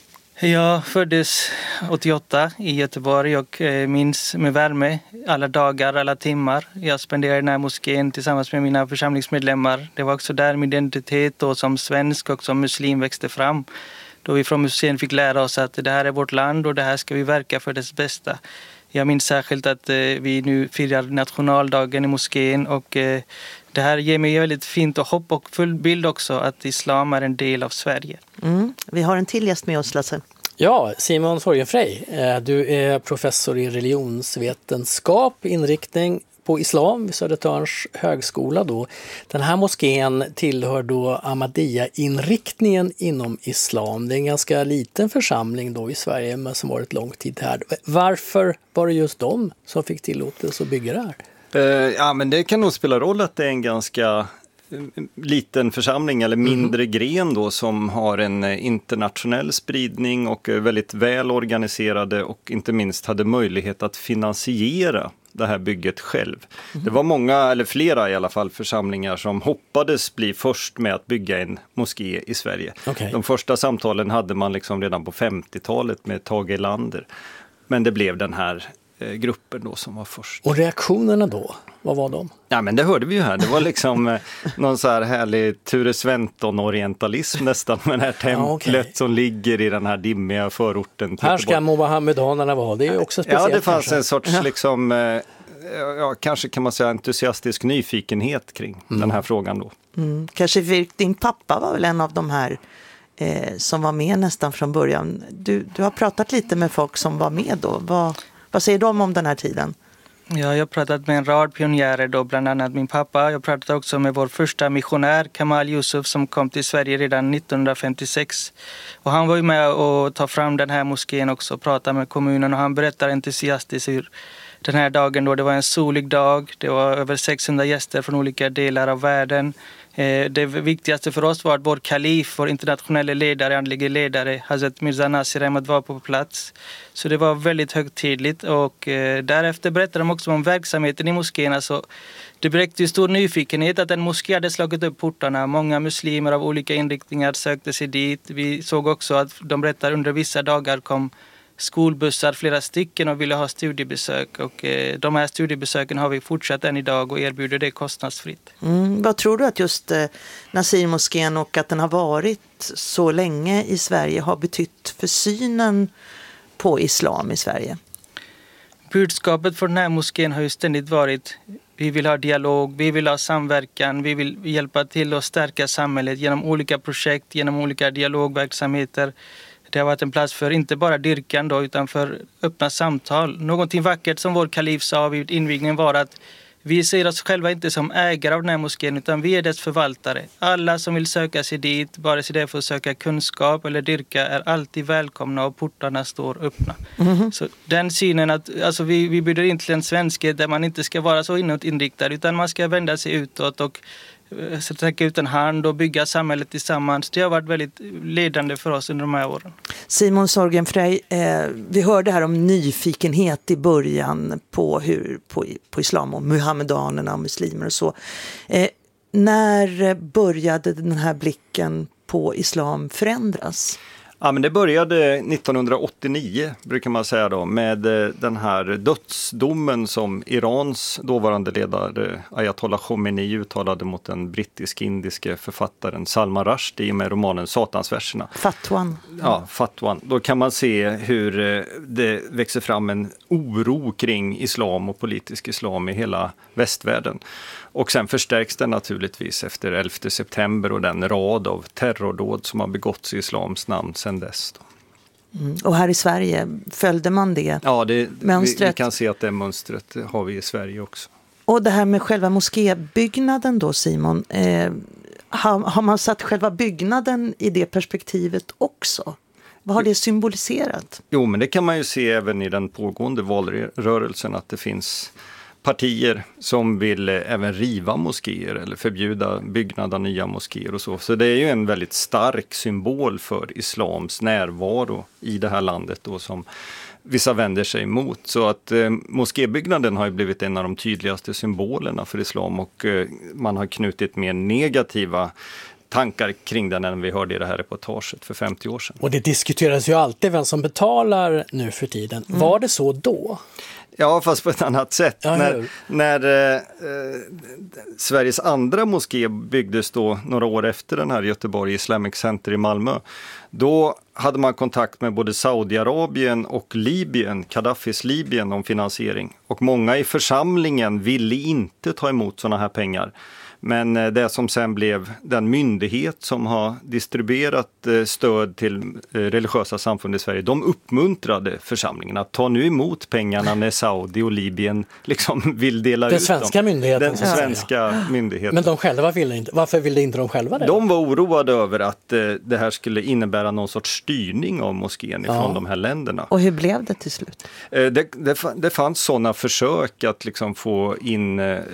Jag föddes åttioåtta i Göteborg och minns med värme alla dagar, alla timmar. Jag spenderade i den här moskén tillsammans med mina församlingsmedlemmar. Det var också där min identitet då som svensk och som muslim växte fram. Då vi från museet fick lära oss att det här är vårt land och det här ska vi verka för dess bästa. Jag minns särskilt att vi nu firar nationaldagen i moskén och det här ger mig väldigt fint och hopp och full bild också att islam är en del av Sverige. Mm. Vi har en till gäst med oss, Lasse. Ja, Simon Sorgenfrey. Du är professor i religionsvetenskap, inriktning på islam vid Södertörns högskola då. Den här moskén tillhör då Ahmadiyya-inriktningen inom islam. Det är en ganska liten församling då i Sverige men som varit lång tid här. Varför var det just de som fick tillåtelse att bygga det här? Uh, ja, men det kan nog spela roll att det är en ganska liten församling eller mindre mm. gren då som har en internationell spridning och är väldigt väl organiserade och inte minst hade möjlighet att finansiera det här bygget själv. Mm. Det var många, eller flera i alla fall, församlingar som hoppades bli först med att bygga en moské i Sverige. Okay. De första samtalen hade man liksom redan på femtiotalet med Tage Erlander. Men det blev den här gruppen då som var först. Och reaktionerna då? Vad var de? Ja, men det hörde vi ju här. Det var liksom eh, någon så här härlig Ture Sventon-orientalism nästan med det här templet ja, okay. som ligger i den här dimmiga förorten. Här ska mohammedanerna vara. Det är också speciellt. Ja, det fanns kanske. en sorts ja. liksom, eh, ja, kanske kan man säga entusiastisk nyfikenhet kring mm. den här frågan då. Mm. Kanske din pappa var väl en av de här eh, som var med nästan från början. Du, du har pratat lite med folk som var med då. Vad, vad säger de om den här tiden? Ja, jag har pratat med en rad pionjärer då, bland annat min pappa. Jag har pratat också med vår första missionär, Kamal Yusuf, som kom till Sverige redan nittonhundrafemtiosex. Och han var ju med och ta fram den här moskén också och prata med kommunen. Och han berättar entusiastiskt hur den här dagen då, det var en solig dag. Det var över sexhundra gäster från olika delar av världen. Det viktigaste för oss var att vår kalif, vår internationella ledare, andlige ledare, Hazrat Mirza Nasir Ahmad, var på plats. Så det var väldigt högtidligt och eh, därefter berättade de också om verksamheten i moskén. Alltså, det väckte ju stor nyfikenhet att en moské hade slagit upp portarna. Många muslimer av olika inriktningar sökte sig dit. Vi såg också att de berättade under vissa dagar kom skolbussar, flera stycken, och ville ha studiebesök. Och eh, de här studiebesöken har vi fortsatt än idag och erbjuder det kostnadsfritt. Mm, vad tror du att just eh, Nasirmoskén och att den har varit så länge i Sverige har betytt för synen på islam i Sverige? Budskapet för den här moskén har ju ständigt varit: vi vill ha dialog, vi vill ha samverkan, vi vill hjälpa till att stärka samhället genom olika projekt, genom olika dialogverksamheter. Det har varit en plats för inte bara dyrkan då, utan för öppna samtal. Någonting vackert som vår kalif sa vid invigningen var att Vi ser oss själva inte som ägare av den här moskén utan vi är dess förvaltare. Alla som vill söka sig dit, bara sig det för att söka kunskap eller dyrka, är alltid välkomna och portarna står öppna. Mm-hmm. Så den synen att alltså vi, vi bjuder in till en svenskhet där man inte ska vara så inåtinriktad utan man ska vända sig utåt och så täcka ut en hand och bygga samhället tillsammans. Det har varit väldigt ledande för oss under de här åren. Simon Sorgenfrey, eh, vi hörde här om nyfikenhet i början på, hur, på, på islam och muhammedanerna och muslimer och så. Eh, när började den här blicken på islam förändras? Ja, men det började nittonhundraåttionio brukar man säga då, med den här dödsdomen som Irans dåvarande ledare Ayatollah Khomeini uttalade mot den brittisk-indiske författaren Salman Rushdie med romanen Satansverserna. Fatwan. Ja, Fatwan. Då kan man se hur det växer fram en oro kring islam och politisk islam i hela västvärlden. Och sen förstärks den naturligtvis efter elfte september och den rad av terrordåd som har begåtts i islams namn sedan dess. Mm. Och här i Sverige följde man det ja, det, mönstret? Vi, vi kan se att det mönstret har vi i Sverige också. Och det här med själva moskébyggnaden då, Simon, eh, har, har man satt själva byggnaden i det perspektivet också? Vad har det symboliserat? Jo, men det kan man ju se även i den pågående valrörelsen att det finns partier som vill även riva moskéer eller förbjuda byggnad av nya moskéer och så. Så det är ju en väldigt stark symbol för islams närvaro i det här landet då, som vissa vänder sig emot. Så att eh, moskébyggnaden har ju blivit en av de tydligaste symbolerna för islam och eh, man har knutit mer negativa tankar kring den än vi hörde i det här reportaget för femtio år sedan. Och det diskuteras ju alltid vem som betalar nu för tiden. Mm. Var det så då? Ja, fast på ett annat sätt. Ja, när när eh, Sveriges andra moské byggdes då några år efter den här Göteborg Islamic Center i Malmö, då hade man kontakt med både Saudiarabien och Libyen, Gaddafis Libyen, om finansiering. Och många i församlingen ville inte ta emot sådana här pengar. Men det som sen blev den myndighet som har distribuerat stöd till religiösa samfund i Sverige, de uppmuntrade församlingen att ta nu emot pengarna när Saudi och Libyen liksom vill dela den ut svenska dem. Myndigheten, den svenska ja. myndigheten. Men de själva ville inte. Varför ville inte de själva det? De var oroade över att eh, det här skulle innebära någon sorts styrning av moskén ifrån ja. de här länderna. Och hur blev det till slut? Eh, det, det, det fanns sådana försök att liksom få in eh, eh,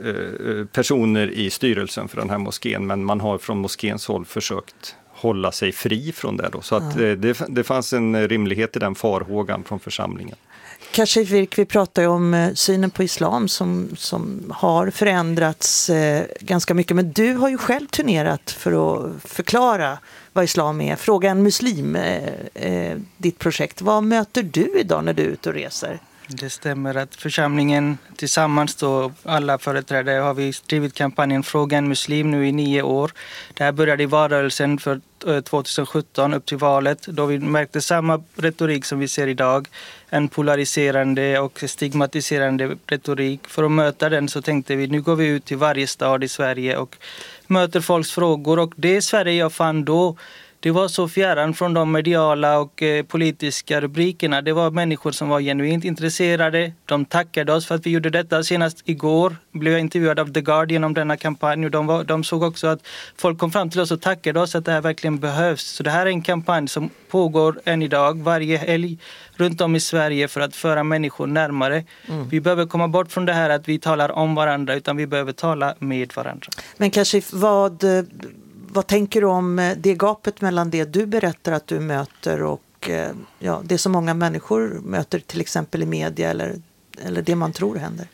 personer i styrelsen för den här moskén, men man har från moskéns håll försökt hålla sig fri från det då. Så att ja. det, det fanns en rimlighet i den farhågan från församlingen. Kashif Virk, vi pratar ju om synen på islam som, som har förändrats eh, ganska mycket, men du har ju själv turnerat för att förklara vad islam är. Fråga en muslim, eh, eh, ditt projekt. Vad möter du idag när du är ute och reser? Det stämmer att församlingen tillsammans då, alla företrädare, har vi drivit kampanjen Fråga en muslim nu i nio år. Det här började i valrörelsen för tjugohundrasjutton upp till valet, då vi märkte samma retorik som vi ser idag. En polariserande och stigmatiserande retorik. För att möta den så tänkte vi, nu går vi ut till varje stad i Sverige och möter folks frågor. Och det Sverige jag fann då, det var så fjärran från de mediala och eh, politiska rubrikerna. Det var människor som var genuint intresserade. De tackade oss för att vi gjorde detta. Senast igår blev jag intervjuad av The Guardian om denna kampanj. Och de, var, de såg också att folk kom fram till oss och tackade oss att det här verkligen behövs. Så det här är en kampanj som pågår än idag, varje helg runt om i Sverige för att föra människor närmare. Mm. Vi behöver komma bort från det här att vi talar om varandra, utan vi behöver tala med varandra. Men kanske vad... Vad tänker du om det gapet mellan det du berättar att du möter och ja, det som många människor möter till exempel i media eller, eller det man tror händer?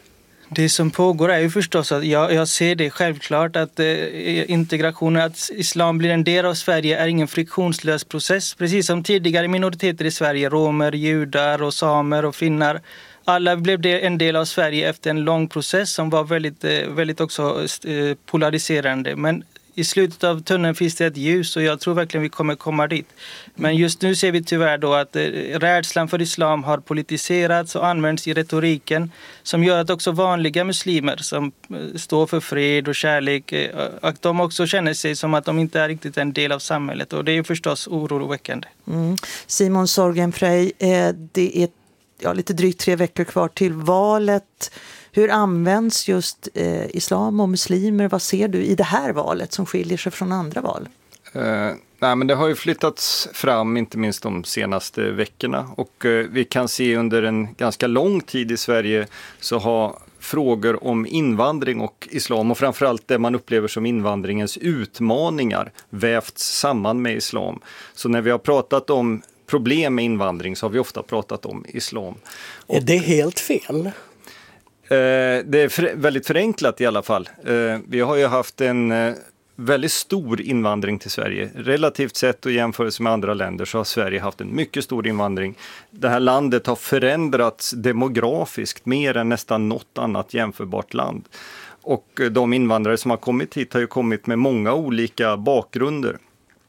Det som pågår är ju förstås att jag, jag ser det självklart att eh, integrationen, att islam blir en del av Sverige är ingen friktionslös process. Precis som tidigare minoriteter i Sverige, romer, judar och samer och finnar. Alla blev det en del av Sverige efter en lång process som var väldigt, väldigt också eh, polariserande. Men i slutet av tunneln finns det ett ljus och jag tror verkligen vi kommer komma dit. Men just nu ser vi tyvärr då att eh, rädslan för islam har politiserats och används i retoriken som gör att också vanliga muslimer som eh, står för fred och kärlek, eh, att de också känner sig som att de inte är riktigt en del av samhället, och det är förstås oroväckande. Mm. Simon Sorgenfrey, eh, det är ja, lite drygt tre veckor kvar till valet. Hur används just eh, islam och muslimer? Vad ser du i det här valet som skiljer sig från andra val? Uh, nej, men det har ju flyttats fram inte minst de senaste veckorna och uh, vi kan se under en ganska lång tid i Sverige så har frågor om invandring och islam och framförallt det man upplever som invandringens utmaningar vävts samman med islam. Så när vi har pratat om problem med invandring så har vi ofta pratat om islam. Och är det helt fel? Uh, det är för, väldigt förenklat i alla fall. Uh, vi har ju haft en uh, väldigt stor invandring till Sverige. Relativt sett och jämfört med andra länder så har Sverige haft en mycket stor invandring. Det här landet har förändrats demografiskt mer än nästan något annat jämförbart land. Och de invandrare som har kommit hit har ju kommit med många olika bakgrunder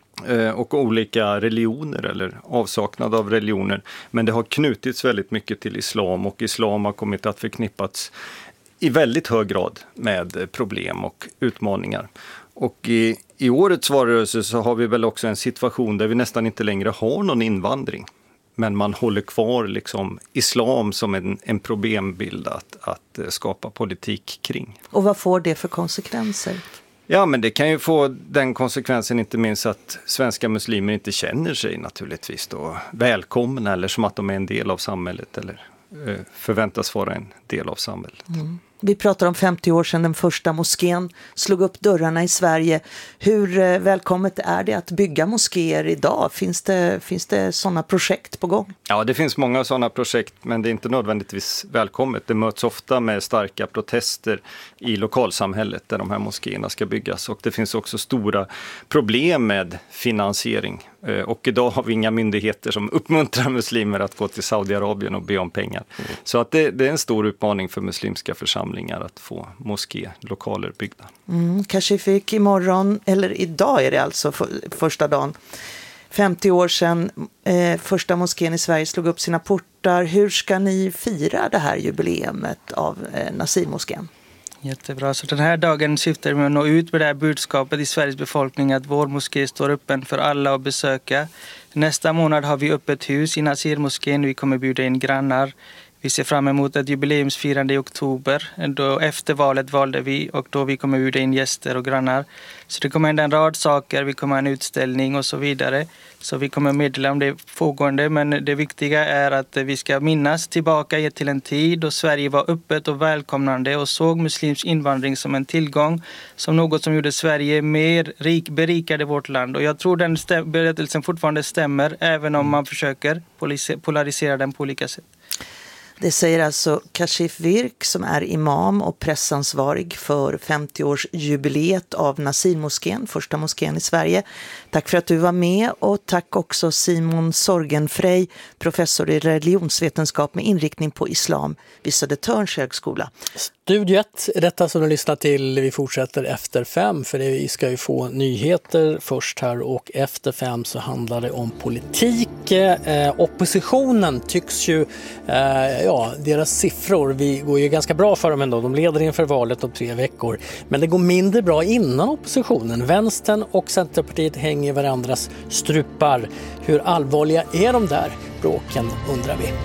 och olika religioner eller avsaknad av religioner. Men det har knutits väldigt mycket till islam och islam har kommit att förknippats i väldigt hög grad med problem och utmaningar. Och i, i årets valrörelse så har vi väl också en situation där vi nästan inte längre har någon invandring. Men man håller kvar liksom islam som en, en problembild att, att skapa politik kring. Och vad får det för konsekvenser? Ja, men det kan ju få den konsekvensen inte minst att svenska muslimer inte känner sig naturligtvis då välkomna eller som att de är en del av samhället eller eh, förväntas vara en del av samhället. Mm. Vi pratar om femtio år sedan den första moskén slog upp dörrarna i Sverige. Hur välkommet är det att bygga moskéer idag? Finns det, finns det sådana projekt på gång? Ja, det finns många sådana projekt men det är inte nödvändigtvis välkommet. Det möts ofta med starka protester i lokalsamhället där de här moskéerna ska byggas. Och det finns också stora problem med finansiering. Och idag har vi inga myndigheter som uppmuntrar muslimer att gå till Saudiarabien och be om pengar. Mm. Så att det, det är en stor utmaning för muslimska församlingar att få moskélokaler byggda. Mm, Kashifik, imorgon, eller idag är det alltså för, första dagen. femtio år sedan eh, första moskén i Sverige slog upp sina portar. Hur ska ni fira det här jubileumet av eh, Nasirmoskén? Jättebra. Så den här dagen syftar med att nå ut med det här budskapet i Sveriges befolkning att vår moské står öppen för alla att besöka. Nästa månad har vi öppet hus i Nasirmoskén. Vi kommer bjuda in grannar. Vi ser fram emot ett jubileumsfirande i oktober. Då efter valet valde vi och då vi kommer bjuda in gäster och grannar. Så det kommer en rad saker. Vi kommer ha en utställning och så vidare. Så vi kommer meddela om det pågående. Men det viktiga är att vi ska minnas tillbaka till en tid då Sverige var öppet och välkomnande och såg muslims invandring som en tillgång. Som något som gjorde Sverige mer rik, berikade vårt land. Och jag tror den stäm- berättelsen fortfarande stämmer även om man försöker polarisera den på olika sätt. Det säger alltså Kashif Virk som är imam och pressansvarig för femtio-årsjubileet av Nasirmoskén, första moskén i Sverige. Tack för att du var med och tack också Simon Sorgenfrey, professor i religionsvetenskap med inriktning på islam vid Södertörns högskola. Studiet, detta som du lyssnar till, vi fortsätter efter fem för vi ska ju få nyheter först här och efter fem så handlar det om politik. Eh, oppositionen tycks ju, eh, ja deras siffror, vi går ju ganska bra för dem ändå, de leder inför valet om tre veckor. Men det går mindre bra innan oppositionen. Vänstern och Centerpartiet hänger i varandras strupar. Hur allvarliga är de där bråken undrar vi.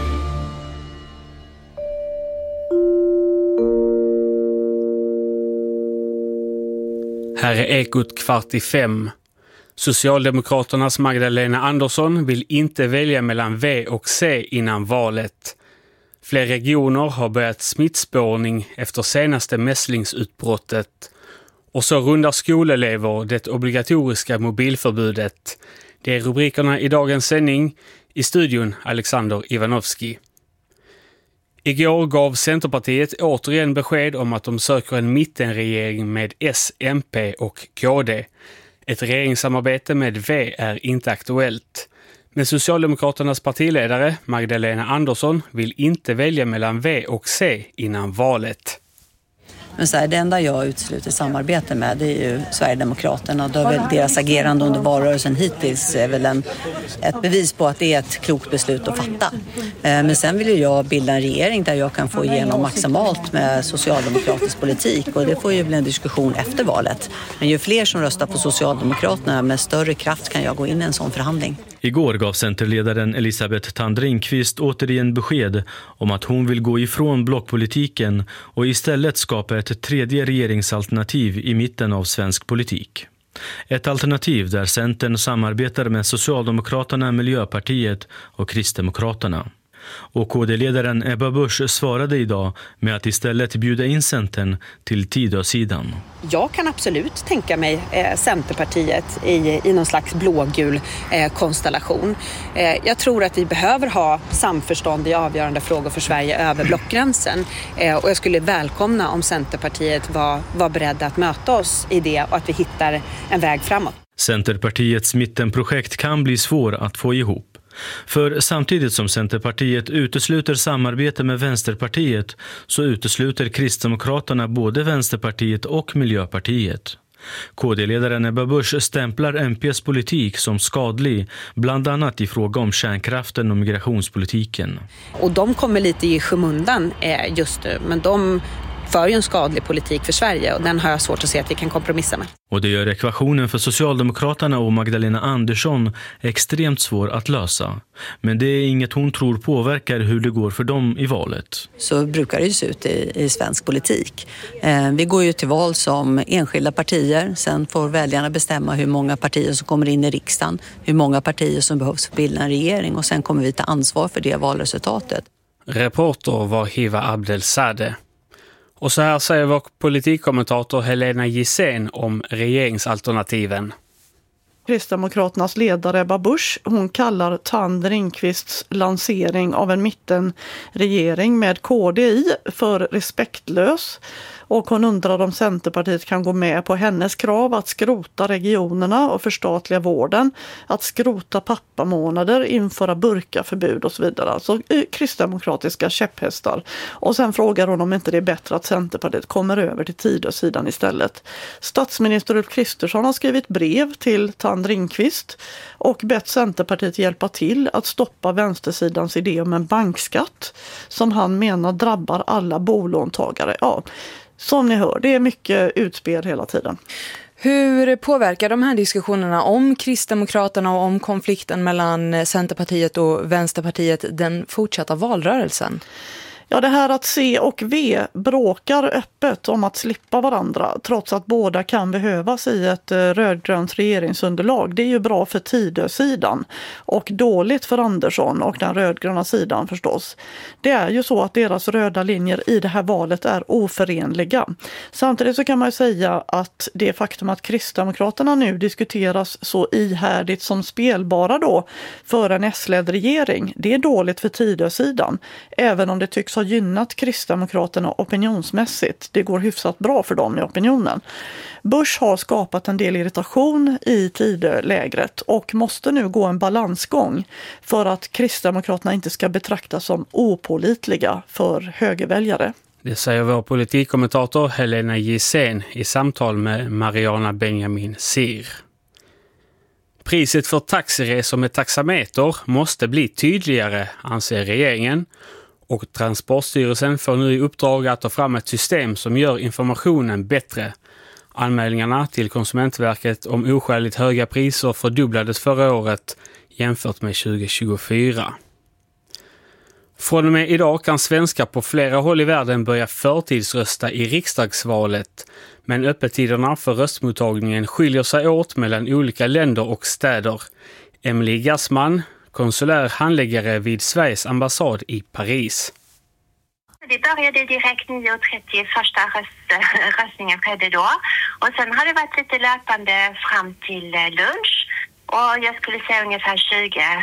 Här är Ekot kvart i fem. Socialdemokraternas Magdalena Andersson vill inte välja mellan V och C innan valet. Fler regioner har börjat smittspårning efter senaste mässlingsutbrottet. Och så rundar skolelever det obligatoriska mobilförbudet. Det är rubrikerna i dagens sändning. I studion Alexander Ivanovski. Igår gav Centerpartiet återigen besked om att de söker en mittenregering med S, M P och K D. Ett regeringssamarbete med V är inte aktuellt. Men Socialdemokraternas partiledare Magdalena Andersson vill inte välja mellan V och C innan valet. Men så här, det enda jag utesluter samarbete med, det är ju Sverigedemokraterna. Och då är väl deras agerande under valrörelsen hittills är väl en, ett bevis på att det är ett klokt beslut att fatta. Men sen vill ju jag bilda en regering där jag kan få igenom maximalt med socialdemokratisk politik. Och det får ju bli en diskussion efter valet. Men ju fler som röstar på Socialdemokraterna, med större kraft kan jag gå in i en sån förhandling. Igår gav Centerledaren Elisabeth Thand Ringqvist återigen besked om att hon vill gå ifrån blockpolitiken och istället skapa ett tredje regeringsalternativ i mitten av svensk politik. Ett alternativ där Centern samarbetar med Socialdemokraterna, Miljöpartiet och Kristdemokraterna. Och K D-ledaren Ebba Busch svarade idag med att istället bjuda in Centern till Tidösidan. Jag kan absolut tänka mig eh, Centerpartiet i, i någon slags blågul eh, konstellation. Eh, jag tror att vi behöver ha samförstånd i avgörande frågor för Sverige över blockgränsen. Eh, och jag skulle välkomna om Centerpartiet var, var beredda att möta oss i det och att vi hittar en väg framåt. Centerpartiets mittenprojekt kan bli svår att få ihop. För samtidigt som Centerpartiet utesluter samarbete med Vänsterpartiet så utesluter Kristdemokraterna både Vänsterpartiet och Miljöpartiet. K D-ledaren Ebba Busch stämplar M P:s politik som skadlig, bland annat i fråga om kärnkraften och migrationspolitiken. Och de kommer lite i skymundan just nu, men de för ju en skadlig politik för Sverige och den har jag svårt att se att vi kan kompromissa med. Och det gör ekvationen för Socialdemokraterna och Magdalena Andersson extremt svår att lösa. Men det är inget hon tror påverkar hur det går för dem i valet. Så brukar det ju se ut i, i svensk politik. Eh, vi går ju till val som enskilda partier. Sen får väljarna bestämma hur många partier som kommer in i riksdagen. Hur många partier som behövs för att bilda en regering. Och sen kommer vi ta ansvar för det valresultatet. Reporter var Hiva Abdelsade. Och så här säger vår politikkommentator Helena Gissén om regeringsalternativen. Kristdemokraternas ledare Ebba Busch, hon kallar Thand Ringqvists lansering av en mittenregering med K D I för respektlös. Och hon undrar om Centerpartiet kan gå med på hennes krav att skrota regionerna och förstatliga vården, att skrota pappamånader, införa burkaförbud och så vidare. Alltså kristdemokratiska käpphästar. Och sen frågar hon om inte det är bättre att Centerpartiet kommer över till Tidösidan istället. Statsminister Ulf Kristersson har skrivit brev till Thand Ringqvist och bett Centerpartiet hjälpa till att stoppa vänstersidans idé om en bankskatt som han menar drabbar alla bolåntagare. Ja, som ni hör, det är mycket utspel hela tiden. Hur påverkar de här diskussionerna om Kristdemokraterna och om konflikten mellan Centerpartiet och Vänsterpartiet den fortsatta valrörelsen? Ja, det här att C och V bråkar öppet om att slippa varandra trots att båda kan behövas i ett rödgrönt regeringsunderlag. Det är ju bra för Tidösidan och dåligt för Andersson och den rödgröna sidan förstås. Det är ju så att deras röda linjer i det här valet är oförenliga. Samtidigt så kan man ju säga att det faktum att Kristdemokraterna nu diskuteras så ihärdigt som spelbara då för en S-ledd regering, det är dåligt för Tidösidan. Även om det tycks ha gynnat Kristdemokraterna opinionsmässigt. Det går hyfsat bra för dem i opinionen. Busch har skapat en del irritation i Tidölägret och måste nu gå en balansgång för att Kristdemokraterna inte ska betraktas som opålitliga för högerväljare. Det säger vår politikkommentator Helena Gissén i samtal med Mariana Benjamin Sir. Priset för taxiresor med taxameter måste bli tydligare, anser regeringen. Och Transportstyrelsen får nu i uppdrag att ta fram ett system som gör informationen bättre. Anmälningarna till Konsumentverket om oskäligt höga priser fördubblades förra året jämfört med tjugo tjugofyra. Från och med idag kan svenskar på flera håll i världen börja förtidsrösta i riksdagsvalet. Men öppettiderna för röstmottagningen skiljer sig åt mellan olika länder och städer. Emily Gassman, konsulär handläggare vid Sveriges ambassad i Paris. Det började direkt nio och trettio, första röst, röstningen skedde då. Och sen har det varit lite löpande fram till lunch. Och jag skulle säga ungefär tjugo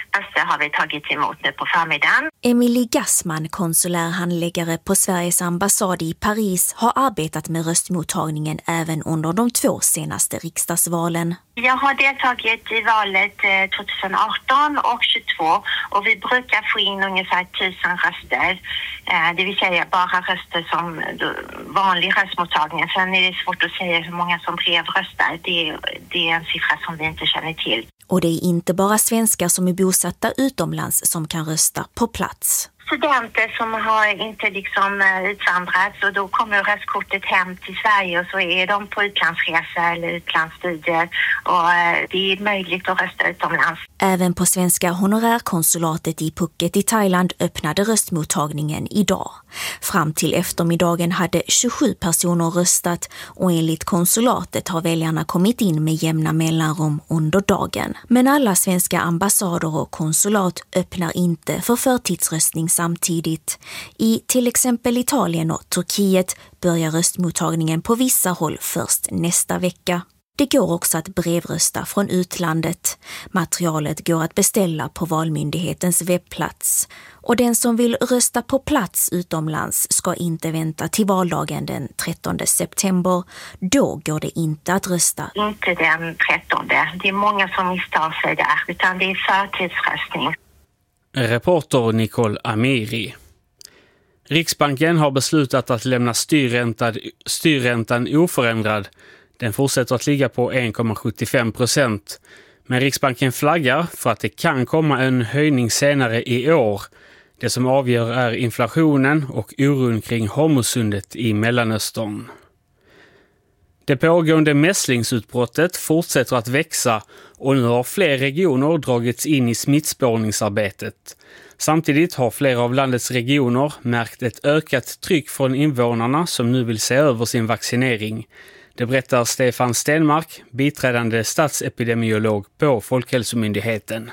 röster har vi tagit emot nu på förmiddagen. Emilie Gassman, konsulär handläggare på Sveriges ambassad i Paris, har arbetat med röstmottagningen även under de två senaste riksdagsvalen. Jag har deltagit i valet tjugo arton och tjugotvå och vi brukar få in ungefär tusen röster. Det vill säga bara röster som vanlig röstmottagning. Sen är det svårt att säga hur många som brevröstar. Det, det är en siffra som vi inte känner till. Och det är inte bara svenskar som är bosatta utomlands som kan rösta på plats. Studenter som har inte liksom utvandrat och då kommer röstkortet hem till Sverige och så är de på utlandsresa eller utlandsstudier och det är möjligt att rösta utomlands. Även på svenska honorärkonsulatet i Phuket i Thailand öppnade röstmottagningen idag. Fram till eftermiddagen hade tjugosju personer röstat och enligt konsulatet har väljarna kommit in med jämna mellanrum under dagen. Men alla svenska ambassader och konsulat öppnar inte för förtidsröstning samtidigt. I till exempel Italien och Turkiet börjar röstmottagningen på vissa håll först nästa vecka. Det går också att brevrösta från utlandet. Materialet går att beställa på Valmyndighetens webbplats. Och den som vill rösta på plats utomlands ska inte vänta till valdagen den trettonde september. Då går det inte att rösta. Inte den trettonde. Det är många som misstar sig där, utan det är förtidsröstning. Reporter Nicole Amiri. Riksbanken har beslutat att lämna styrräntan, styrräntan oförändrad. Den fortsätter att ligga på en komma sjuttiofem procent. Men Riksbanken flaggar för att det kan komma en höjning senare i år. Det som avgör är inflationen och oron kring Hormuzsundet i Mellanöstern. Det pågående mässlingsutbrottet fortsätter att växa och nu har fler regioner dragits in i smittspårningsarbetet. Samtidigt har flera av landets regioner märkt ett ökat tryck från invånarna som nu vill se över sin vaccinering. Det berättar Stefan Stenmark, biträdande statsepidemiolog på Folkhälsomyndigheten.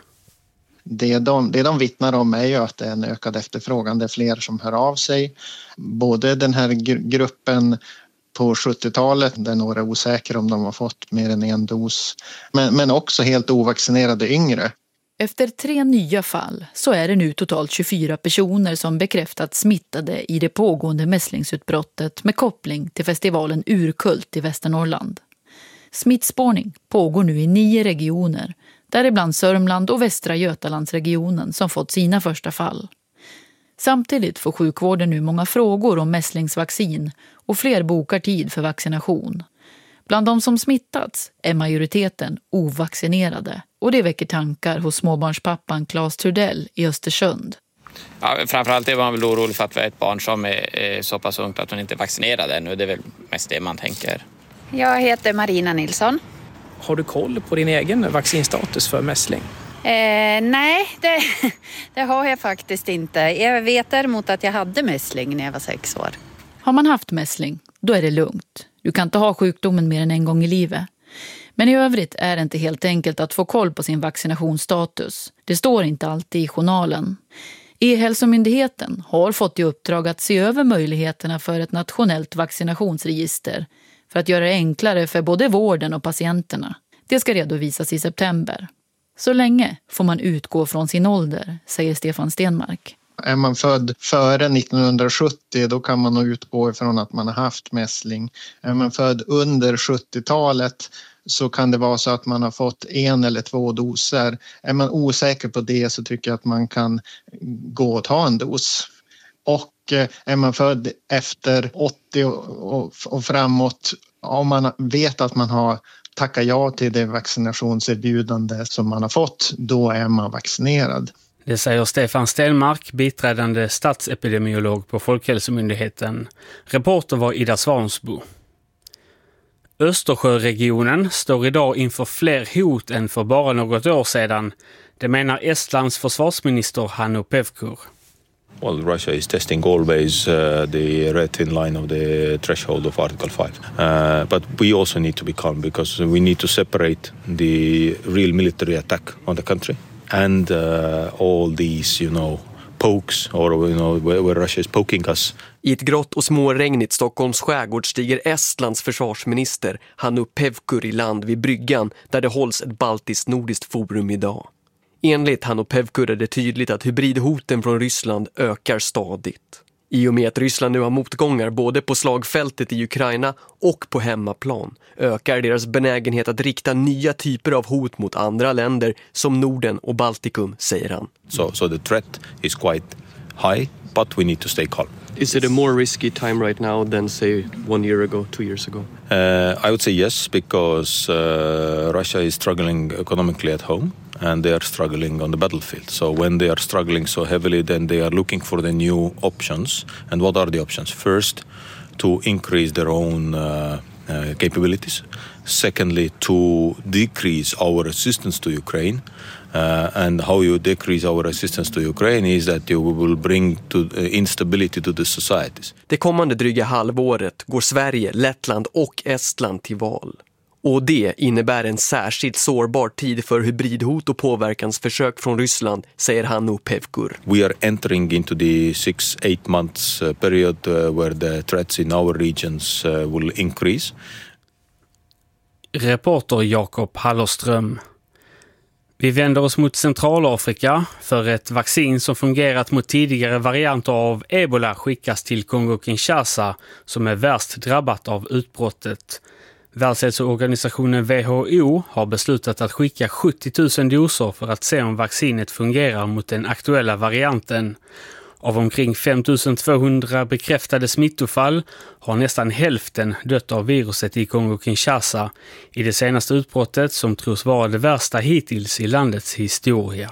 Det de, det de vittnar om är ju att det är en ökad efterfrågan. Det är fler som hör av sig. Både den här gruppen på sjuttiotalet där några är osäkra om de har fått mer än en dos. Men, men också helt ovaccinerade yngre. Efter tre nya fall så är det nu totalt tjugofyra personer som bekräftats smittade i det pågående mässlingsutbrottet med koppling till festivalen Urkult i Västernorrland. Smittspårning pågår nu i nio regioner, däribland Sörmland och Västra Götalandsregionen som fått sina första fall. Samtidigt får sjukvården nu många frågor om mässlingsvaccin och fler bokar tid för vaccination. Bland de som smittats är majoriteten ovaccinerade och det väcker tankar hos småbarnspappan Claes Trudell i Östersund. Ja, framförallt är man väl orolig för att vi är ett barn som är, är så pass ungt att hon inte är vaccinerad ännu. Det är väl mest det man tänker. Jag heter Marina Nilsson. Har du koll på din egen vaccinstatus för mässling? Eh, nej, det, det har jag faktiskt inte. Jag vet däremot att jag hade mässling när jag var sex år. Har man haft mässling, då är det lugnt. Du kan inte ha sjukdomen mer än en gång i livet. Men i övrigt är det inte helt enkelt att få koll på sin vaccinationsstatus. Det står inte alltid i journalen. E-hälsomyndigheten har fått i uppdrag att se över möjligheterna för ett nationellt vaccinationsregister för att göra det enklare för både vården och patienterna. Det ska redovisas i september. Så länge får man utgå från sin ålder, säger Stefan Stenmark. Är man född före nittonhundrasjuttio då kan man nog utgå ifrån att man har haft mässling. Är man född under sjuttiotalet så kan det vara så att man har fått en eller två doser. Är man osäker på det så tycker jag att man kan gå och ta en dos. Och är man född efter åttio och, och framåt, om man vet att man har tackat ja till det vaccinationserbjudande som man har fått, då är man vaccinerad. Det säger Stefan Stenmark, biträdande statsepidemiolog på Folkhälsomyndigheten. Reporter var Ida Svansbo. Östersjöregionen står idag inför fler hot än för bara något år sedan. Det menar Estlands försvarsminister Hannu Pevkur. Well, Russia is testing always uh, the red thin line of the threshold of Article five. Uh, but we also need to be calm because we need to separate the real military attack on the country and uh, all these, you know, pokes or, you know, where, where Russia is poking us. I ett grått och småregnigt Stockholms skärgård stiger Estlands försvarsminister Hannu Pevkur i land vid bryggan där det hålls ett baltiskt nordiskt forum idag. Enligt Hanno Pevkur är det tydligt att hybridhoten från Ryssland ökar stadigt. I och med att Ryssland nu har motgångar både på slagfältet i Ukraina och på hemmaplan ökar deras benägenhet att rikta nya typer av hot mot andra länder som Norden och Baltikum, säger han. So, so the threat is quite high, but we need to stay calm. Is it a more risky time right now than, say, one year ago, two years ago? Uh, I would say yes, because uh, Russia is struggling economically at home and they are struggling on the battlefield. So when they are struggling so heavily, then they are looking for the new options. And what are the options? First, to increase their own uh, uh, capabilities. Secondly, to decrease our assistance to Ukraine. Uh, and how you decrease our assistance to Ukraine is that you will bring to uh, instability to the societies. Det kommande dryga halvåret går Sverige, Lettland och Estland till val. Och det innebär en särskilt sårbar tid för hybridhot och påverkansförsök från Ryssland, säger Hanno Pevkur. We are entering into the six, eight months uh, period uh, where the threats in our regions uh, will increase. Reporter Jakob Hallerström. Vi vänder oss mot Centralafrika för ett vaccin som fungerat mot tidigare varianter av Ebola skickas till Kongo-Kinshasa som är värst drabbat av utbrottet. Världshälsoorganisationen W H O har beslutat att skicka sjuttio tusen doser för att se om vaccinet fungerar mot den aktuella varianten. Av omkring fem tusen tvåhundra bekräftade smittofall har nästan hälften dött av viruset i Kongo-Kinshasa i det senaste utbrottet som tros vara det värsta hittills i landets historia.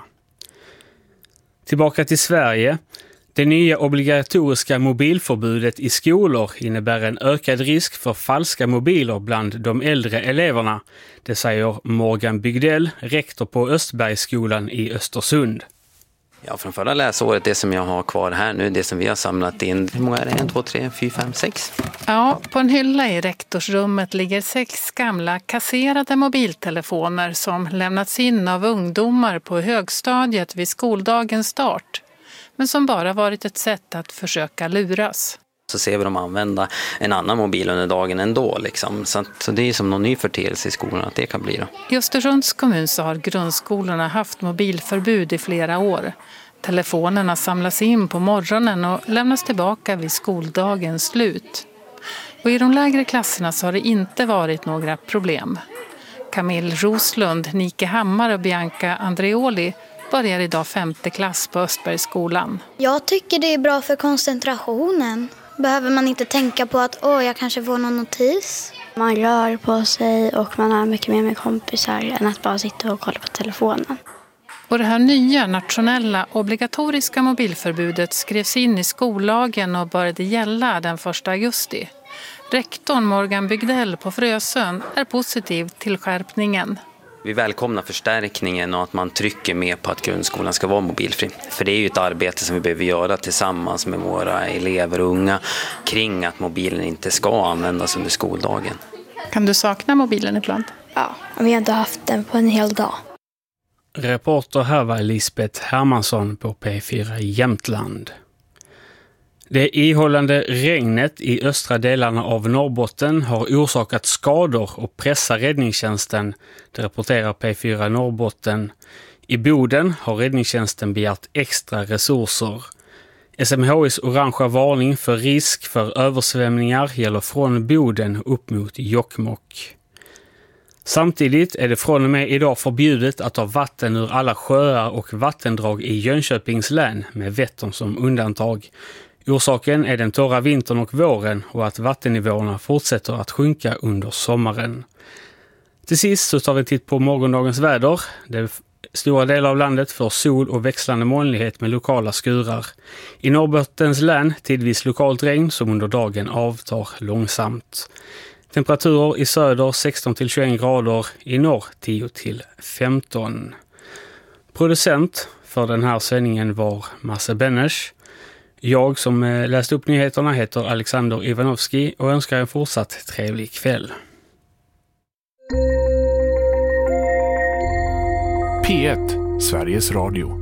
Tillbaka till Sverige. Det nya obligatoriska mobilförbudet i skolor innebär en ökad risk för falska mobiler bland de äldre eleverna. Det säger Morgan Bygdell, rektor på Östbergsskolan i Östersund. Ja, från förra läsåret, det som jag har kvar här nu, det som vi har samlat in. Hur många är det? En, två, tre, fyra, fem, sex? Ja, på en hylla i rektorsrummet ligger sex gamla kasserade mobiltelefoner som lämnats in av ungdomar på högstadiet vid skoldagens start. Men som bara varit ett sätt att försöka luras. Så ser vi dem använda en annan mobil under dagen ändå. Liksom. Så, så det är som någon ny förteelse i skolan att det kan bli. Då. I Östersunds kommun så har grundskolorna haft mobilförbud i flera år. Telefonerna samlas in på morgonen och lämnas tillbaka vid skoldagens slut. Och i de lägre klasserna så har det inte varit några problem. Camille Roslund, Nike Hammar och Bianca Andreoli börjar idag femte klass på Östbergsskolan. Jag tycker det är bra för koncentrationen. Behöver man inte tänka på att åh, jag kanske får någon notis. Man rör på sig och man har mycket mer med kompisar än att bara sitta och kolla på telefonen. Och det här nya nationella obligatoriska mobilförbudet skrevs in i skollagen och började gälla den första augusti. Rektorn Morgan Bygdell på Frösön är positiv till skärpningen. Vi välkomnar förstärkningen och att man trycker mer på att grundskolan ska vara mobilfri. För det är ju ett arbete som vi behöver göra tillsammans med våra elever och unga kring att mobilen inte ska användas under skoldagen. Kan du sakna mobilen ibland? Ja, vi har inte haft den på en hel dag. Reporter här var Lisbeth Hermansson på P fyra i Jämtland. Det ihållande regnet i östra delarna av Norrbotten har orsakat skador och pressar räddningstjänsten, det rapporterar P fyra Norrbotten. I Boden har räddningstjänsten begärt extra resurser. S M H I:s orangea varning för risk för översvämningar gäller från Boden upp mot Jokkmokk. Samtidigt är det från och med idag förbjudet att ta vatten ur alla sjöar och vattendrag i Jönköpings län med Vättern som undantag. Orsaken är den torra vintern och våren och att vattennivåerna fortsätter att sjunka under sommaren. Till sist så tar vi en titt på morgondagens väder. Det är stora delar av landet får sol och växlande molnighet med lokala skurar. I Norrbottens län tidvis lokalt regn som under dagen avtar långsamt. Temperaturer i söder sexton till tjugoett grader, i norr tio till femton. Producent för den här sändningen var Masse Benners. Jag som läste upp nyheterna heter Alexander Ivanovski och önskar en fortsatt trevlig kväll. P ett, Sveriges Radio.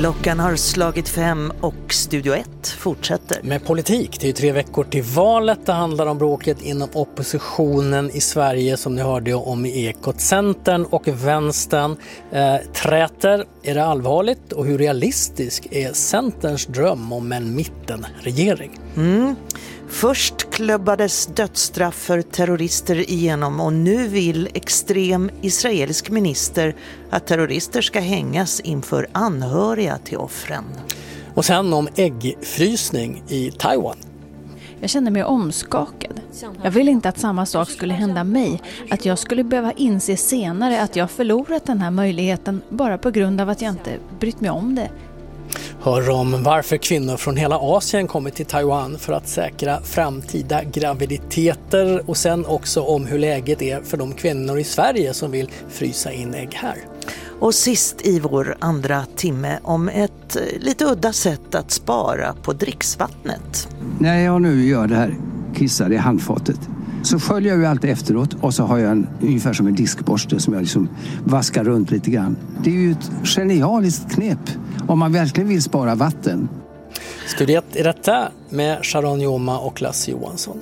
Klockan har slagit fem och Studio ett fortsätter. Med politik, det är ju tre veckor till valet. Det handlar om bråket inom oppositionen i Sverige som ni hörde om i Ekot. Centern och vänstern eh, träter. Är det allvarligt och hur realistisk är Centerns dröm om en mittenregering? Mm. Först klubbades dödsstraff för terrorister igenom och nu vill extrem israelisk minister att terrorister ska hängas inför anhöriga till offren. Och sen om äggfrysning i Taiwan. Jag kände mig omskakad. Jag ville inte att samma sak skulle hända mig. Att jag skulle behöva inse senare att jag förlorat den här möjligheten bara på grund av att jag inte brytt mig om det. Hör om varför kvinnor från hela Asien kommer till Taiwan för att säkra framtida graviditeter och sen också om hur läget är för de kvinnor i Sverige som vill frysa in ägg här. Och sist i vår andra timme om ett lite udda sätt att spara på dricksvattnet. När jag nu gör det här, kissar i handfatet, så sköljer jag ju allt efteråt och så har jag en, ungefär som en diskborste som jag liksom vaskar runt lite grann. Det är ju ett genialiskt knep om man verkligen vill spara vatten. Studiet i detta med Sharon Joma och Lasse Johansson.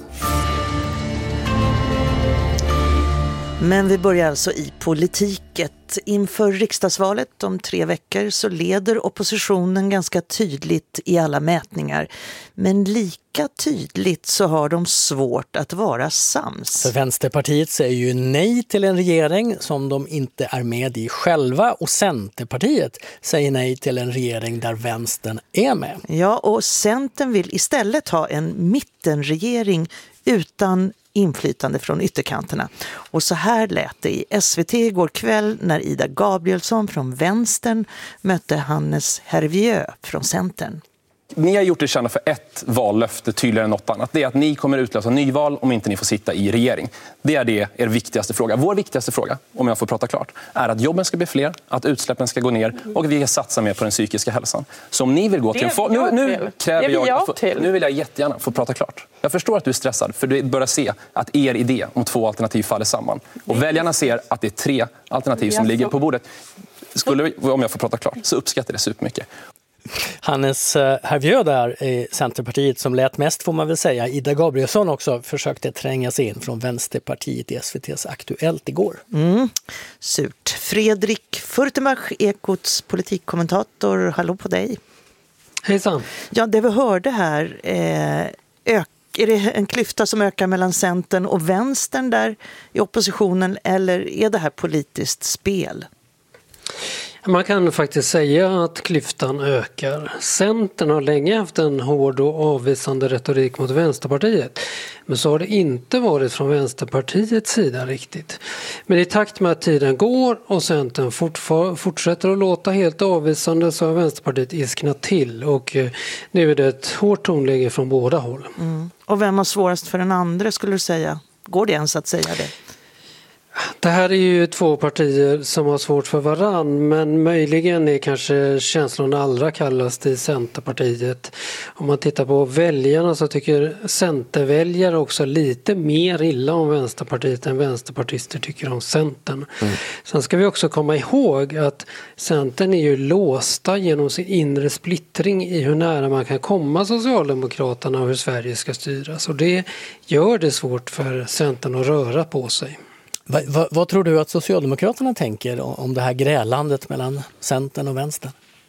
Men vi börjar alltså i politiket. Inför riksdagsvalet om tre veckor så leder oppositionen ganska tydligt i alla mätningar. Men lika tydligt så har de svårt att vara sams. För Vänsterpartiet säger ju nej till en regering som de inte är med i själva. Och Centerpartiet säger nej till en regering där vänstern är med. Ja, och Centern vill istället ha en mittenregering utan inflytande från ytterkanterna. Och så här lät det i S V T igår kväll när Ida Gabrielsson från Vänstern mötte Hannes Hervieu från Centern. Ni har gjort er känna för ett vallöfte tydligare än något annat. Det är att ni kommer utlösa nyval om inte ni får sitta i regering. Det är det er viktigaste fråga. Vår viktigaste fråga, om jag får prata klart, är att jobben ska bli fler, att utsläppen ska gå ner och vi ska satsa mer på den psykiska hälsan. Så om ni vill gå till... En nu, nu, kräver jag, jag få, nu vill jag jättegärna få prata klart. Jag förstår att du är stressad för du börjar se att er idé om två alternativ faller samman. Och väljarna ser att det är tre alternativ som ligger på bordet. Skulle, om jag får prata klart, så uppskattar det supermycket. Hannes Hervieu där i Centerpartiet som lät mest får man väl säga. Ida Gabrielsson också försökte tränga sig in från Vänsterpartiet i S V T:s Aktuellt igår. Mm. Surt. Fredrik Furtenbach, Ekots politikkommentator. Hallå på dig. Hejsan. Ja, det vi hörde här eh, ök- är det en klyfta som ökar mellan Centern och Vänstern där i oppositionen eller är det här politiskt spel? Man kan faktiskt säga att klyftan ökar. Centern har länge haft en hård och avvisande retorik mot Vänsterpartiet. Men så har det inte varit från Vänsterpartiets sida riktigt. Men i takt med att tiden går och Centern fortfar- fortsätter att låta helt avvisande så har Vänsterpartiet isknat till. Och nu är det ett hårt tonläge från båda håll. Mm. Och vem har svårast för den andra skulle du säga? Går det ens att säga det? Det här är ju två partier som har svårt för varann, men möjligen är kanske känslan allra kallast i Centerpartiet. Om man tittar på väljarna så tycker Centerväljare också lite mer illa om Vänsterpartiet än vänsterpartister tycker om Centern. Mm. Sen ska vi också komma ihåg att Centern är ju låsta genom sin inre splittring i hur nära man kan komma Socialdemokraterna och hur Sverige ska styras. Och det gör det svårt för Centern att röra på sig. Va, va, vad tror du att Socialdemokraterna tänker om det här grälandet mellan Centern och Vänstern?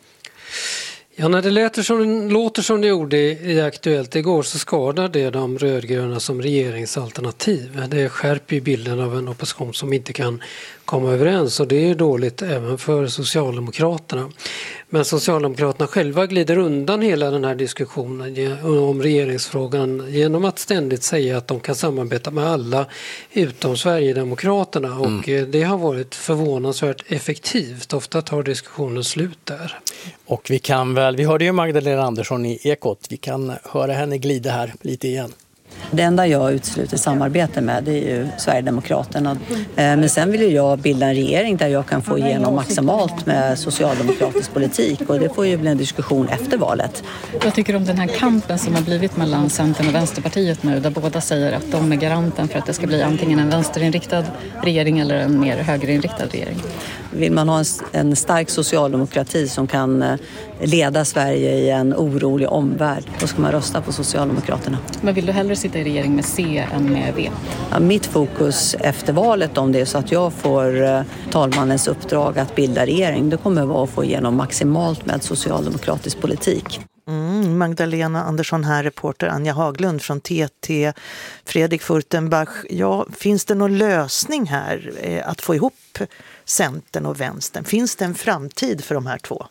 Ja, när det låter som, låter som det gjorde i Aktuellt igår så skadar det de rödgröna som regeringsalternativ. Det skärper ju bilden av en opposition som inte kan komma överens och det är dåligt även för Socialdemokraterna. Men Socialdemokraterna själva glider undan hela den här diskussionen om regeringsfrågan genom att ständigt säga att de kan samarbeta med alla utom Sverigedemokraterna och mm. det har varit förvånansvärt effektivt. Ofta tar diskussionen slut där. Och vi kan väl, vi hörde ju Magdalena Andersson i Ekot, vi kan höra henne glida här lite igen. Det enda jag utesluter samarbete med det är ju Sverigedemokraterna. Men sen vill ju jag bilda en regering där jag kan få igenom maximalt med socialdemokratisk politik och det får ju bli en diskussion efter valet. Jag tycker om den här kampen som har blivit mellan Centern och Vänsterpartiet nu där båda säger att de är garanten för att det ska bli antingen en vänsterinriktad regering eller en mer högerinriktad regering. Vill man ha en, en stark socialdemokrati som kan leda Sverige i en orolig omvärld, då ska man rösta på Socialdemokraterna. Men vill du hellre sitta i regering med C än med V? Ja, mitt fokus efter valet, om det är så att jag får talmannens uppdrag att bilda regering, det kommer vara att få igenom maximalt med socialdemokratisk politik. Mm, Magdalena Andersson här, reporter Anja Haglund från T T. Fredrik Furtenbach, ja, finns det någon lösning här eh, att få ihop Centern och Vänstern? Finns det en framtid för de här två?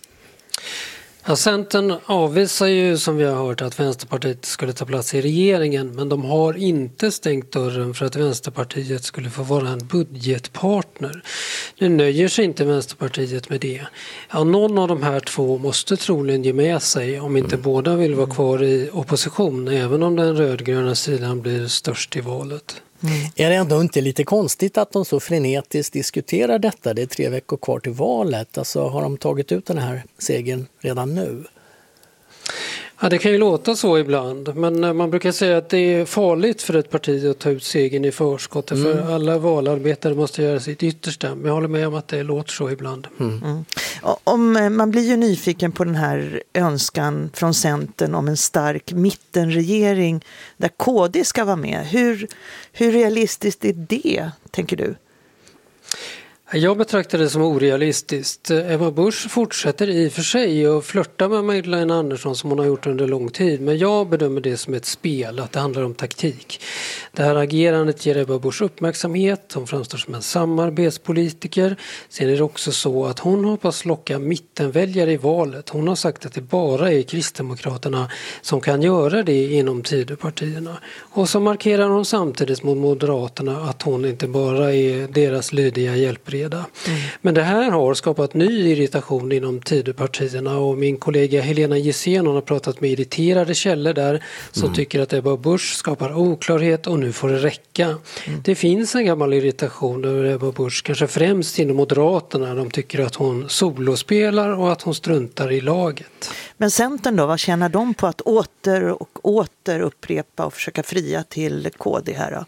Ja, Centern avvisar ju, som vi har hört, att Vänsterpartiet skulle ta plats i regeringen, men de har inte stängt dörren för att Vänsterpartiet skulle få vara en budgetpartner. Nu nöjer sig inte Vänsterpartiet med det. Ja, någon av de här två måste troligen ge med sig om inte båda vill vara kvar i opposition, även om den rödgröna sidan blir störst i valet. Mm. Är det ändå inte lite konstigt att de så frenetiskt diskuterar detta? Det är tre veckor kvar till valet. Alltså, har de tagit ut den här segern redan nu? Ja, det kan ju låta så ibland, men man brukar säga att det är farligt för ett parti att ta ut segern i förskott. Mm. För alla valarbetare måste göra sitt yttersta. Men jag håller med om att det låter så ibland. Mm. Mm. Om, man blir ju nyfiken på den här önskan från Centern om en stark mittenregering där K D ska vara med. Hur, hur realistiskt är det, tänker du? Jag betraktar det som orealistiskt. Ebba Busch fortsätter i och för sig och flörta med Magdalena Andersson som hon har gjort under lång tid. Men jag bedömer det som ett spel, att det handlar om taktik. Det här agerandet ger Ebba Busch uppmärksamhet. Hon framstår som en samarbetspolitiker. Sen är det också så att hon hoppas locka mittenväljare i valet. Hon har sagt att det bara är Kristdemokraterna som kan göra det inom Tidöpartierna. Och så markerar hon samtidigt mot Moderaterna att hon inte bara är deras lydiga hjälpredare. Mm. Men det här har skapat ny irritation inom Tidöpartierna, och min kollega Helena Gissén har pratat med irriterade källor där som mm. tycker att Ebba Busch skapar oklarhet och nu får det räcka. Mm. Det finns en gammal irritation över Ebba Busch, kanske främst inom Moderaterna. De tycker att hon solospelar och att hon struntar i laget. Men Centern då, vad tjänar de på att åter och åter upprepa och försöka fria till K D här då?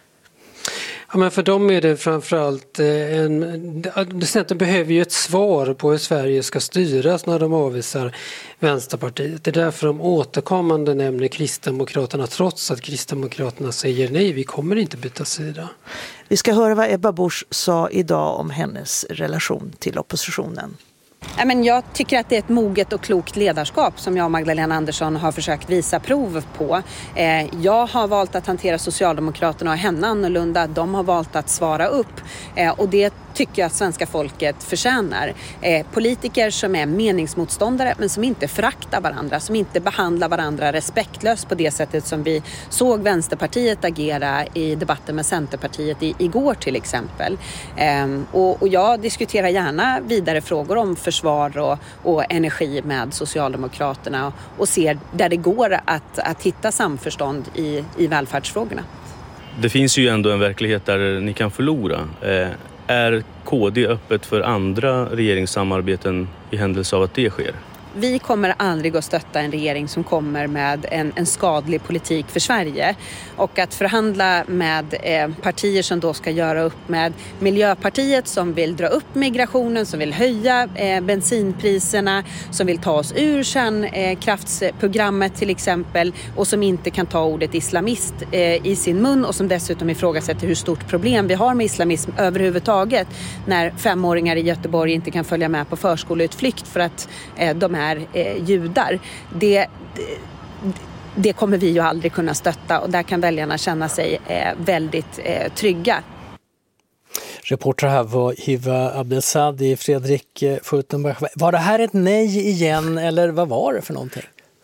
Ja, men för dem är det framförallt en... Centern behöver ju ett svar på hur Sverige ska styras när de avvisar Vänsterpartiet. Det är därför de återkommande nämner Kristdemokraterna, trots att Kristdemokraterna säger nej, vi kommer inte byta sida. Vi ska höra vad Ebba Busch sa idag om hennes relation till oppositionen. Jag tycker att det är ett moget och klokt ledarskap som jag och Magdalena Andersson har försökt visa prov på. Jag har valt att hantera Socialdemokraterna och henne annorlunda. De har valt att svara upp, och det tycker jag att svenska folket förtjänar. Politiker som är meningsmotståndare men som inte föraktar varandra, som inte behandlar varandra respektlöst på det sättet som vi såg Vänsterpartiet agera i debatten med Centerpartiet i, igår till exempel. Och, och jag diskuterar gärna vidare frågor om försvar och, och energi med Socialdemokraterna och, och ser där det går att, att hitta samförstånd i, i välfärdsfrågorna. Det finns ju ändå en verklighet där ni kan förlora. Eh, är K D öppet för andra regeringssamarbeten i händelse av att det sker? Vi kommer aldrig att stötta en regering som kommer med en, en skadlig politik för Sverige. Och att förhandla med eh, partier som då ska göra upp med Miljöpartiet som vill dra upp migrationen, som vill höja eh, bensinpriserna, som vill ta oss ur kärnkraftsprogrammet till exempel, och som inte kan ta ordet islamist eh, i sin mun, och som dessutom ifrågasätter hur stort problem vi har med islamism överhuvudtaget när femåringar i Göteborg inte kan följa med på förskoleutflykt för att eh, de är Eh, judar. Det, det, det kommer vi ju aldrig kunna stötta, och där kan väljarna känna sig eh, väldigt eh, trygga. Reporter här var Hiva Abdelsadi, Fredrik Furtenbach. Var det här ett nej igen, eller vad var det för någonting?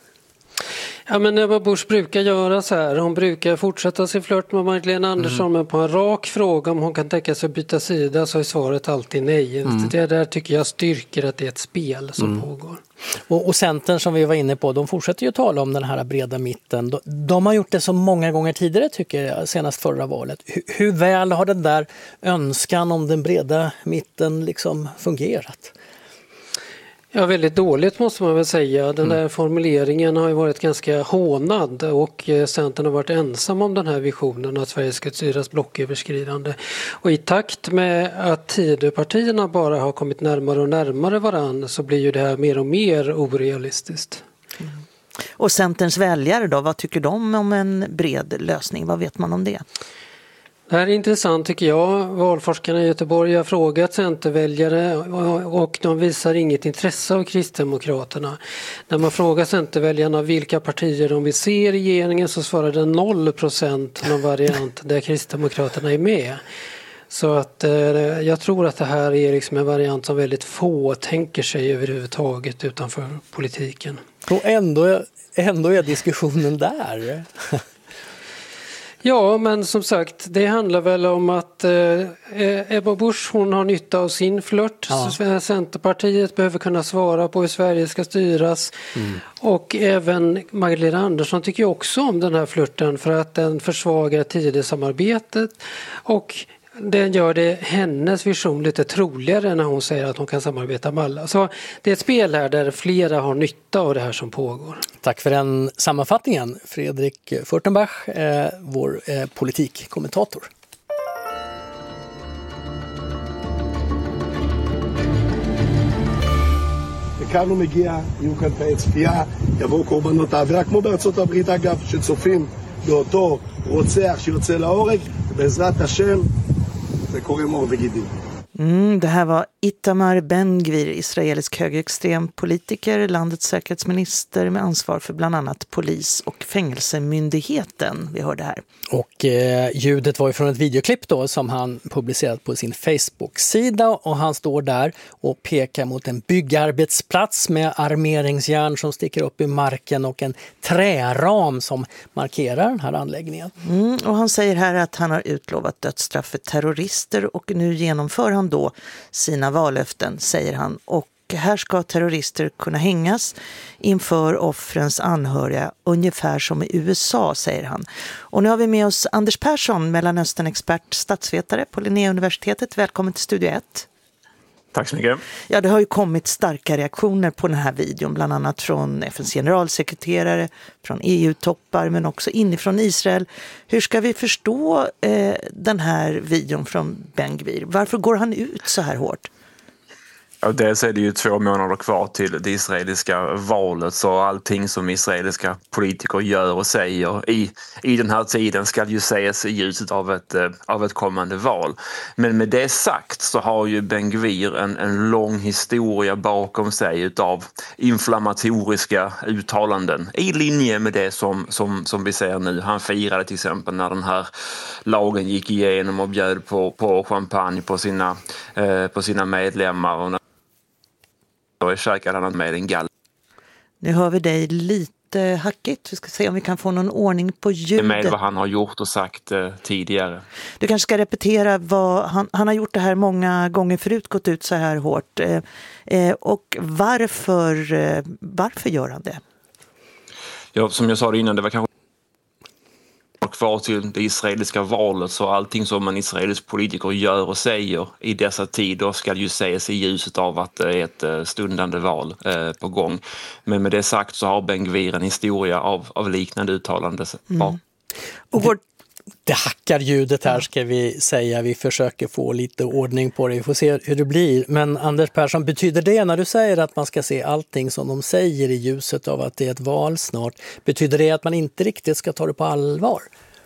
Ja, men Ebba Busch brukar göra så här. Hon brukar fortsätta sin flört med Magdalena Andersson, mm. men på en rak fråga om hon kan tänka sig att byta sida så är svaret alltid nej. Mm. Det där tycker jag styrker att det är ett spel som mm. pågår. Och, och Centern som vi var inne på, de fortsätter ju tala om den här breda mitten. De, de har gjort det så många gånger tidigare tycker jag, senast förra valet. Hur, hur väl har den där önskan om den breda mitten liksom fungerat? Ja, väldigt dåligt måste man väl säga. Den där mm. formuleringen har ju varit ganska hånad och Centern har varit ensam om den här visionen att Sverige ska styras blocköverskridande. Och i takt med att Tidöpartierna bara har kommit närmare och närmare varann så blir ju det här mer och mer orealistiskt. Mm. Och Centerns väljare då, vad tycker de om en bred lösning? Vad vet man om det? Det här är intressant tycker jag. Valforskarna i Göteborg har frågat centerväljare och de visar inget intresse av Kristdemokraterna. När man frågar centerväljarna vilka partier de vill se i regeringen så svarar det noll procent någon variant där Kristdemokraterna är med. Så att eh, jag tror att det här är liksom en variant som väldigt få tänker sig överhuvudtaget utanför politiken. Och ändå, ändå är diskussionen där. Ja, men som sagt, det handlar väl om att eh, Ebba Busch, hon har nytta av sin flört. Ja. Centerpartiet behöver kunna svara på hur Sverige ska styras. Mm. Och även Magdalena Andersson tycker också om den här flörten för att den försvagar Tidösamarbetet och den gör det hennes vision lite troligare när hon säger att hon kan samarbeta med alla. Så det är ett spel här där flera har nytta av det här som pågår. Tack för den sammanfattningen, Fredrik Furtenbach, eh, vår eh, politikkommentator. וכאן מגיע, יהיו כאן תאי צפייה, יבואו קורבנות העבירה, כמו בארצות הברית אגב, שצופים באותו רוצח שיוצא להורג, ובעזרת השם זה קורה מור וגידים. Mm, det här var Itamar Ben-Gvir, israelisk högerextrem politiker, landets säkerhetsminister med ansvar för bland annat polis- och fängelsemyndigheten. Vi hörde här. Och eh, ljudet var ju från ett videoklipp då som han publicerat på sin Facebook-sida och han står där och pekar mot en byggarbetsplats med armeringsjärn som sticker upp i marken och en träram som markerar den här anläggningen. Mm, och han säger här att han har utlovat dödsstraff för terrorister och nu genomför han då sina vallöften, säger han. Och här ska terrorister kunna hängas inför offrens anhöriga, ungefär som i U S A, säger han. Och nu har vi med oss Anders Persson, Mellanöstern-expert, statsvetare på Linnéuniversitetet. Välkommen till Studio ett. Tack så mycket. Ja, det har ju kommit starka reaktioner på den här videon, bland annat från F N:s generalsekreterare, från E U-toppar men också inifrån Israel. Hur ska vi förstå eh, den här videon från Ben-Gvir? Varför går han ut så här hårt? Ja, dels är det ju två månader kvar till det israeliska valet, så allting som israeliska politiker gör och säger i, i den här tiden ska ju ses i ljuset av ett, av ett kommande val. Men med det sagt så har ju Ben-Gvir en, en lång historia bakom sig utav inflammatoriska uttalanden i linje med det som, som, som vi ser nu. Han firade till exempel när den här lagen gick igenom och bjöd på, på champagne på sina, eh, på sina medlemmar och och käkade han med en gall. Nu hör vi dig lite hackigt. Vi ska se om vi kan få någon ordning på ljudet. Med vad han har gjort och sagt eh, tidigare. Du kanske ska repetera vad han, han har gjort det här många gånger förut, gått ut så här hårt. Eh, eh, och varför, eh, varför gör han det? Ja, som jag sa innan, det var kanske kvar till det israeliska valet, så allting som en israelisk politiker gör och säger i dessa tider ska ju ses i ljuset av att det är ett stundande val eh, på gång. Men med det sagt så har Ben-Gvir en historia av, av liknande uttalanden. Mm. Och går... Det hackar ljudet här, ska vi säga. Vi försöker få lite ordning på det. Vi får se hur det blir. Men Anders Persson, betyder det när du säger att man ska se allting som de säger i ljuset av att det är ett val snart, betyder det att man inte riktigt ska ta det på allvar?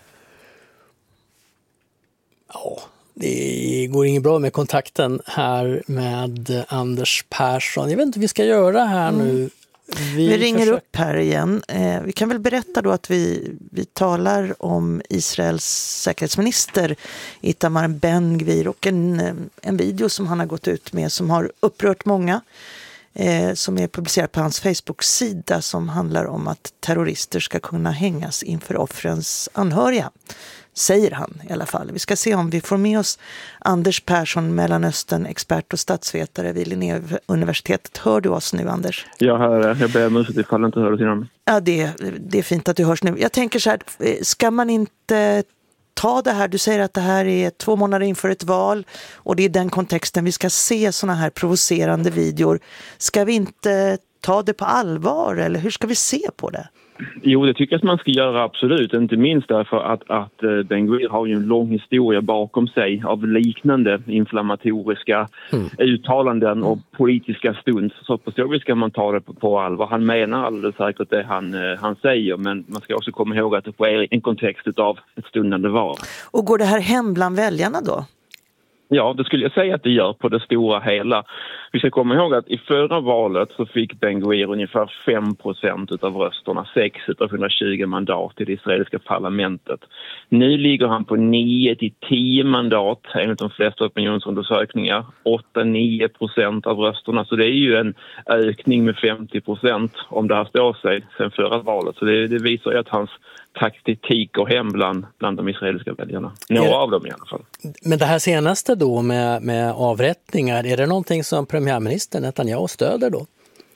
Ja, det går inget bra med kontakten här med Anders Persson. Jag vet inte vad vi ska göra här mm. nu. Vi, vi ringer försöker... upp här igen. Eh, vi kan väl berätta då att vi, vi talar om Israels säkerhetsminister Itamar Ben-Gvir och en, en video som han har gått ut med som har upprört många. Eh, som är publicerad på hans Facebook-sida som handlar om att terrorister ska kunna hängas inför offrens anhöriga. Säger han i alla fall. Vi ska se om vi får med oss Anders Persson, Mellanöstern, expert och statsvetare vid Linnéuniversitetet. Hör du oss nu, Anders? Jag hör, jag ber om ursäkt ifall jag inte hör det innan. Ja, det, det är fint att du hörs nu. Jag tänker så här, ska man inte ta det här, du säger att det här är två månader inför ett val och det är den kontexten vi ska se såna här provocerande videor. Ska vi inte ta det på allvar eller hur ska vi se på det? Jo, det tycker jag att man ska göra absolut. Inte minst därför att, att Ben-Gvir har ju en lång historia bakom sig av liknande inflammatoriska mm. uttalanden och politiska stund. Så på så vis ska man ta det på, på allvar. Han menar alldeles säkert det han, han säger, men man ska också komma ihåg att det sker i en kontext av ett stundande val. Och går det här hem bland väljarna då? Ja, det skulle jag säga att det gör på det stora hela. Vi ska komma ihåg att i förra valet så fick Ben-Gvir ungefär fem procent av rösterna, sex av hundratjugo mandat i det israeliska parlamentet. Nu ligger han på nio till tio mandat enligt de flesta opinionsundersökningar, åtta till nio procent av rösterna. Så det är ju en ökning med femtio procent om det här står sig sen förra valet. Så det, det visar ju att hans taktik går hem bland, bland de israeliska väljarna. Några av dem i alla fall. Men det här senaste då med, med avrättningar, är det någonting som premiärminister Netanyahu stöder då?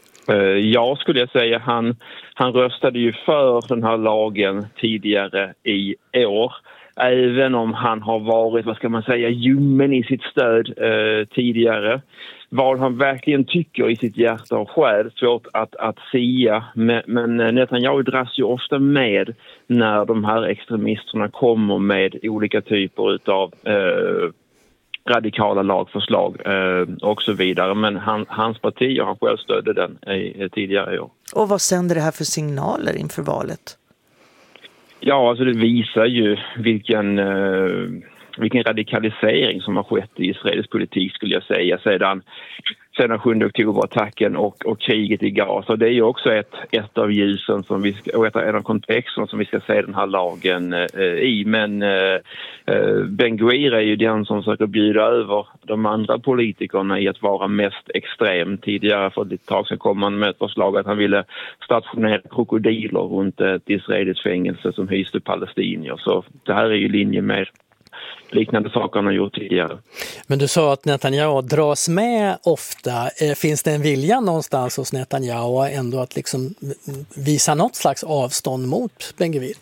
Ja, skulle jag säga. Han, han röstade ju för den här lagen tidigare i år. Även om han har varit, vad ska man säga, ljummen i sitt stöd eh, tidigare. Vad han verkligen tycker i sitt hjärta och själ, svårt att, att säga. Men, men Netanyahu dras ju ofta med när de här extremisterna kommer med olika typer av eh, radikala lagförslag eh, och så vidare. Men han, hans parti och han själv stödde den i, tidigare i år. Och vad sänder det här för signaler inför valet? Ja, alltså det visar ju vilken, eh, vilken radikalisering som har skett i israelisk politik skulle jag säga sedan, sedan sjunde oktober-attacken och, och kriget i Gaza. Det är ju också ett, ett av ljusen som vi ska, och ett, en av kontexterna som vi ska se den här lagen eh, i. Men eh, Ben-Gvir är ju den som försöker bjuda över de andra politikerna i att vara mest extrem. Tidigare för ett tag sedan kom han med ett förslag att han ville stationera krokodiler runt ett israeliskt fängelse som hyste palestinier. Så det här är ju linje med liknande saker han har gjort tidigare. Men du sa att Netanyahu dras med ofta. Finns det en vilja någonstans hos Netanyahu ändå att liksom visa något slags avstånd mot Ben-Gvir?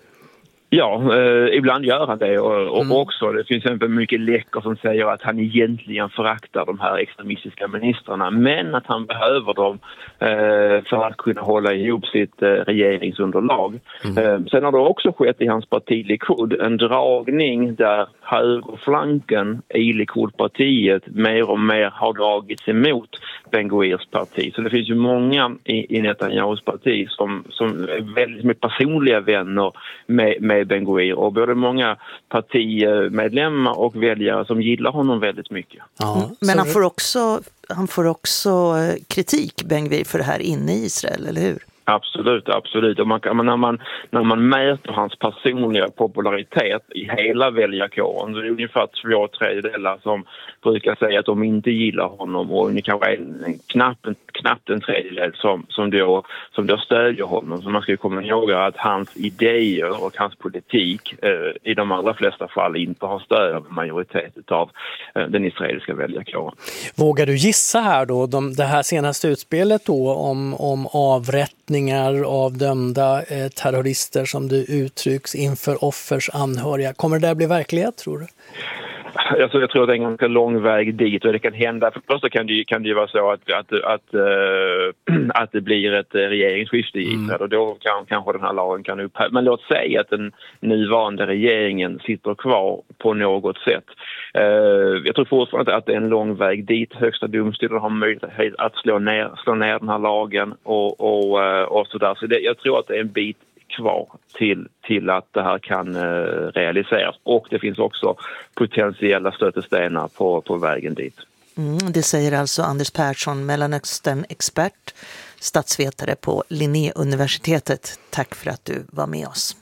Ja, eh, ibland gör han det och, och Mm. också det finns en mycket läckor som säger att han egentligen föraktar de här extremistiska ministrarna men att han behöver dem eh, för att kunna hålla ihop sitt eh, regeringsunderlag. Mm. Eh, sen har det också skett i hans parti Likud en dragning där högerflanken i Likud-partiet mer och mer har dragits emot Ben-Gvirs parti. Så det finns ju många i, i Netanyahus parti som, som är väldigt med personliga vänner med, med Ben-Gvir och både många partimedlemmar och väljare som gillar honom väldigt mycket. Ja, men han får också, han får också kritik, Ben-Gvir, för det här inne i Israel, eller hur? Absolut, absolut. Och man, när, man, när man mäter hans personliga popularitet i hela väljarkåren, så är det ungefär två tredjedelar som brukar säga att de inte gillar honom och kanske en, en, knappt, en, knappt en tredjedel som, som, då, som då stödjer honom. Så man ska komma ihåg att hans idéer och hans politik eh, i de allra flesta fall inte har stöd av majoritet av eh, den israeliska väljarkåren. Vågar du gissa här då, de, det här senaste utspelet då om, om avrättningar av dömda eh, terrorister som det uttrycks inför offers anhöriga. Kommer det där bli verklighet, tror du? Alltså, jag tror att det är en ganska lång väg dit och det kan hända. För först kan det ju, kan det ju vara så att, att, att, att, äh, att det blir ett regeringsskifte i Israel mm. och då kan kanske den här lagen kan upphävas. Men låt säga att den nuvarande regeringen sitter kvar på något sätt. Äh, jag tror fortfarande att det är en lång väg dit. Högsta domstolen har möjlighet att slå ner, slå ner den här lagen och, och, och sådär. Så det, jag tror att det är en bit kvar till, till att det här kan eh, realiseras. Och det finns också potentiella stötestenar på, på vägen dit. Mm, det säger alltså Anders Persson, Mellanöstern-expert, statsvetare på Linnéuniversitetet. Tack för att du var med oss.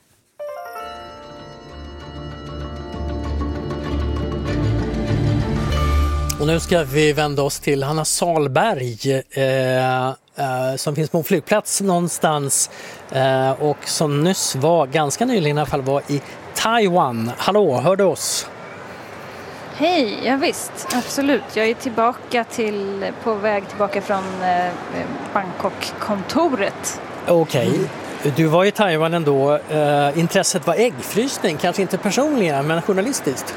Och nu ska vi vända oss till Hanna Salberg eh, eh, som finns på en flygplats någonstans eh, och som nyss var, ganska nyligen i alla fall, var i Taiwan. Hallå, hör du oss? Hej, ja visst, absolut. Jag är tillbaka till, på väg tillbaka från eh, Bangkok-kontoret. Okej. Okay. Du var i Taiwan ändå. Eh, intresset var äggfrysning, kanske inte personligen men journalistiskt.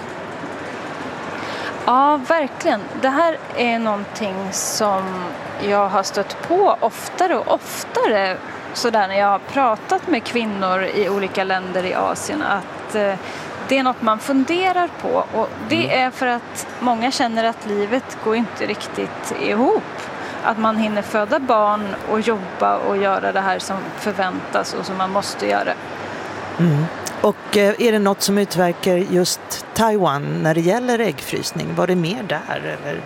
Ja, verkligen. Det här är någonting som jag har stött på oftare och oftare sådär när jag har pratat med kvinnor i olika länder i Asien, att eh, det är något man funderar på, och det är för att många känner att livet går inte riktigt ihop. Att man hinner föda barn och jobba och göra det här som förväntas och som man måste göra. Mm. Och är det något som utverkar just Taiwan när det gäller äggfrysning? Var det mer där eller?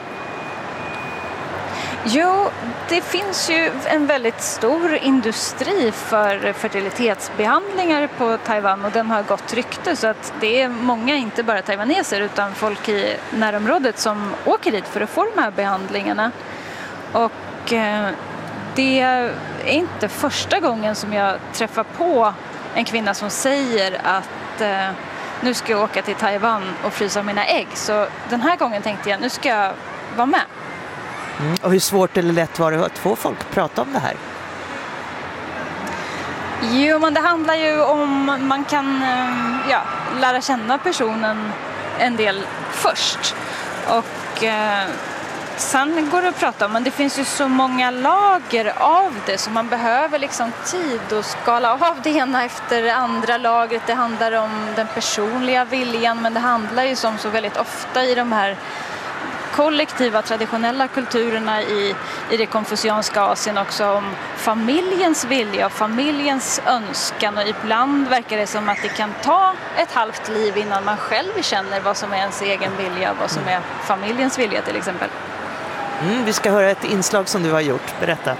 Jo, det finns ju en väldigt stor industri för fertilitetsbehandlingar på Taiwan, och den har gått rykte, så att det är många, inte bara taiwaneser utan folk i närområdet som åker dit för att få de här behandlingarna. Och eh, det är inte första gången som jag träffar på en kvinna som säger att eh, nu ska jag åka till Taiwan och frysa mina ägg. Så den här gången tänkte jag, nu ska jag vara med. Mm. Och hur svårt eller lätt var det att få folk att prata om det här? Jo, men det handlar ju om man kan eh, ja, lära känna personen en del först. Och eh, sen går det att prata om, men det finns ju så många lager av det så man behöver liksom tid att skala av det ena efter det andra lagret. Det handlar om den personliga viljan, men det handlar ju som så väldigt ofta i de här kollektiva traditionella kulturerna i, i det konfucianska Asien också om familjens vilja och familjens önskan, och ibland verkar det som att det kan ta ett halvt liv innan man själv känner vad som är ens egen vilja och vad som är familjens vilja till exempel. Mm, vi ska höra ett inslag som du har gjort. Berätta.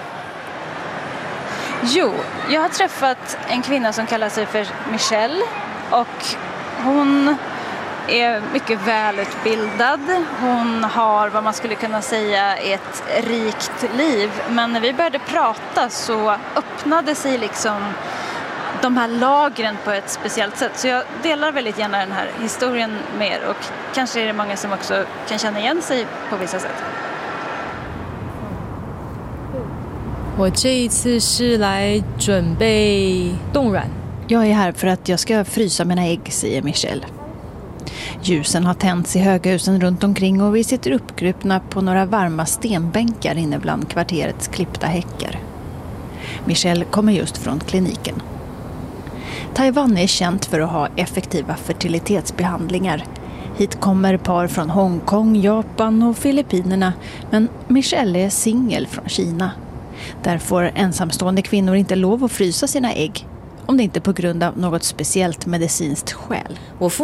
Jo, jag har träffat en kvinna som kallar sig för Michelle, och hon är mycket välutbildad. Hon har vad man skulle kunna säga ett rikt liv. Men när vi började prata så öppnade sig liksom de här lagren på ett speciellt sätt. Så jag delar väldigt gärna den här historien med er, och kanske är det många som också kan känna igen sig på vissa sätt. 我这一次是来准备冻卵. Jag är här för att jag ska frysa mina ägg, säger Michelle. Ljusen har tänts i höghusen runt omkring och vi sitter uppgrupna på några varma stenbänkar inne bland kvarterets klippta häckar. Michelle kommer just från kliniken. Taiwan är känt för att ha effektiva fertilitetsbehandlingar. Hit kommer par från Hongkong, Japan och Filippinerna, men Michelle är singel från Kina. Där får ensamstående kvinnor inte lov att frysa sina ägg, om det inte på grund av något speciellt medicinskt skäl.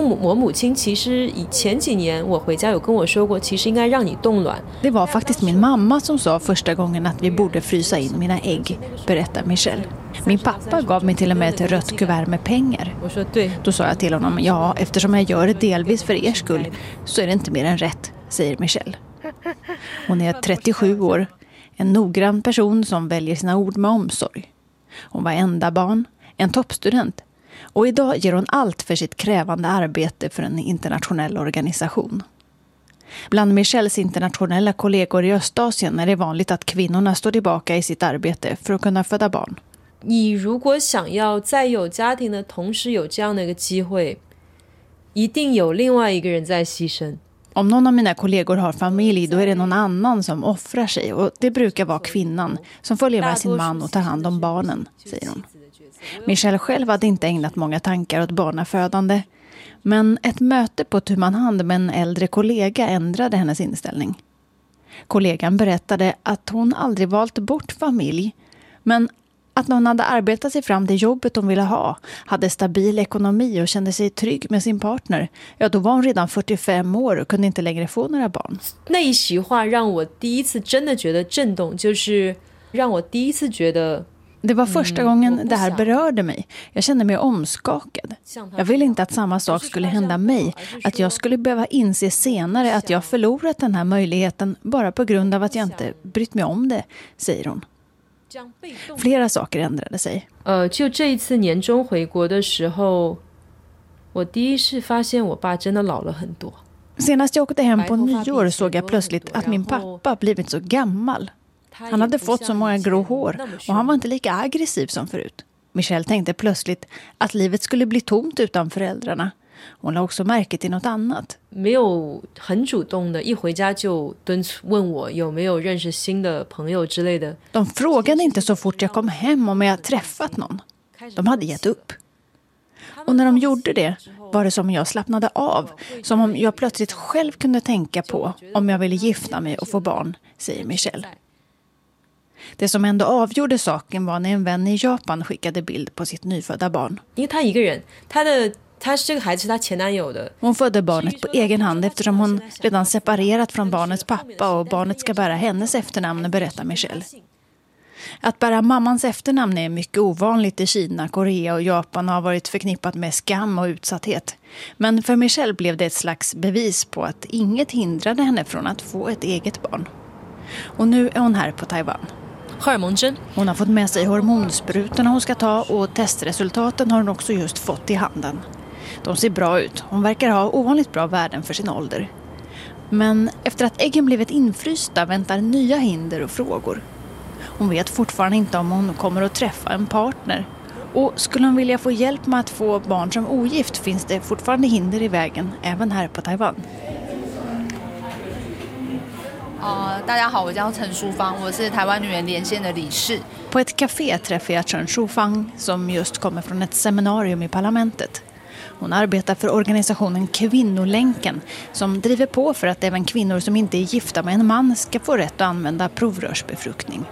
Det var faktiskt min mamma som sa första gången att vi borde frysa in mina ägg, berättar Michelle. Min pappa gav mig till och med ett rött kuvert med pengar. Då sa jag till honom, ja, eftersom jag gör det delvis för er skull så är det inte mer än rätt, säger Michelle. Hon är trettiosju år, en noggrann person som väljer sina ord med omsorg. Hon var enda barn, en toppstudent, och idag ger hon allt för sitt krävande arbete för en internationell organisation. Bland Michelles internationella kollegor i Östasien är det vanligt att kvinnorna står tillbaka i sitt arbete för att kunna föda barn. 你如果想要在有家庭的同时有这样的一个机会，一定有另外一个人在牺牲。 Om någon av mina kollegor har familj, då är det någon annan som offrar sig, och det brukar vara kvinnan som får leva sin man och ta hand om barnen, säger hon. Michelle själv hade inte ägnat många tankar åt barnafödande, men ett möte på tu man hand med en äldre kollega ändrade hennes inställning. Kollegan berättade att hon aldrig valt bort familj, men att när hon hade arbetat sig fram till jobbet hon ville ha, hade stabil ekonomi och kände sig trygg med sin partner, ja då var hon redan fyrtiofem år och kunde inte längre få några barn. 那一席话让我第一次真的觉得震动，就是让我第一次觉得 Det var första gången det här berörde mig. Jag kände mig omskakad. Jag ville inte att samma sak skulle hända mig. Att jag skulle behöva inse senare att jag förlorat den här möjligheten bara på grund av att jag inte brytt mig om det, säger hon. Flera saker ändrade sig. 呃，就这一次年终回国的时候，我第一次发现我爸真的老了很多。 Senast jag åkte hem på nyår såg jag plötsligt att min pappa blivit så gammal. Han hade fått så många grå hår och han var inte lika aggressiv som förut. Michelle tänkte plötsligt att livet skulle bli tomt utan föräldrarna. Hon la också märke till något annat. De frågade inte så fort jag kom hem om jag träffat någon. De hade gett upp. Och när de gjorde det var det som jag slappnade av. Som om jag plötsligt själv kunde tänka på om jag ville gifta mig och få barn, säger Michelle. Det som ändå avgjorde saken var när en vän i Japan skickade bild på sitt nyfödda barn. Hon födde barnet på egen hand eftersom hon redan separerat från barnets pappa och barnet ska bära hennes efternamn, berättar Michelle. Att bära mammans efternamn är mycket ovanligt i Kina, Korea och Japan och har varit förknippat med skam och utsatthet. Men för Michelle blev det ett slags bevis på att inget hindrade henne från att få ett eget barn. Och nu är hon här på Taiwan. Hon har fått med sig hormonsprutorna hon ska ta och testresultaten har hon också just fått i handen. De ser bra ut. Hon verkar ha ovanligt bra värden för sin ålder. Men efter att äggen blivit infrysta väntar nya hinder och frågor. Hon vet fortfarande inte om hon kommer att träffa en partner. Och skulle hon vilja få hjälp med att få barn som ogift finns det fortfarande hinder i vägen, även här på Taiwan. På ett café träffar jag Chen Shufang som just kommer från ett seminarium i parlamentet. Hon arbetar för organisationen Kvinnolänken som driver på för att även kvinnor som inte är gifta med en man ska få rätt att använda provrörsbefruktning.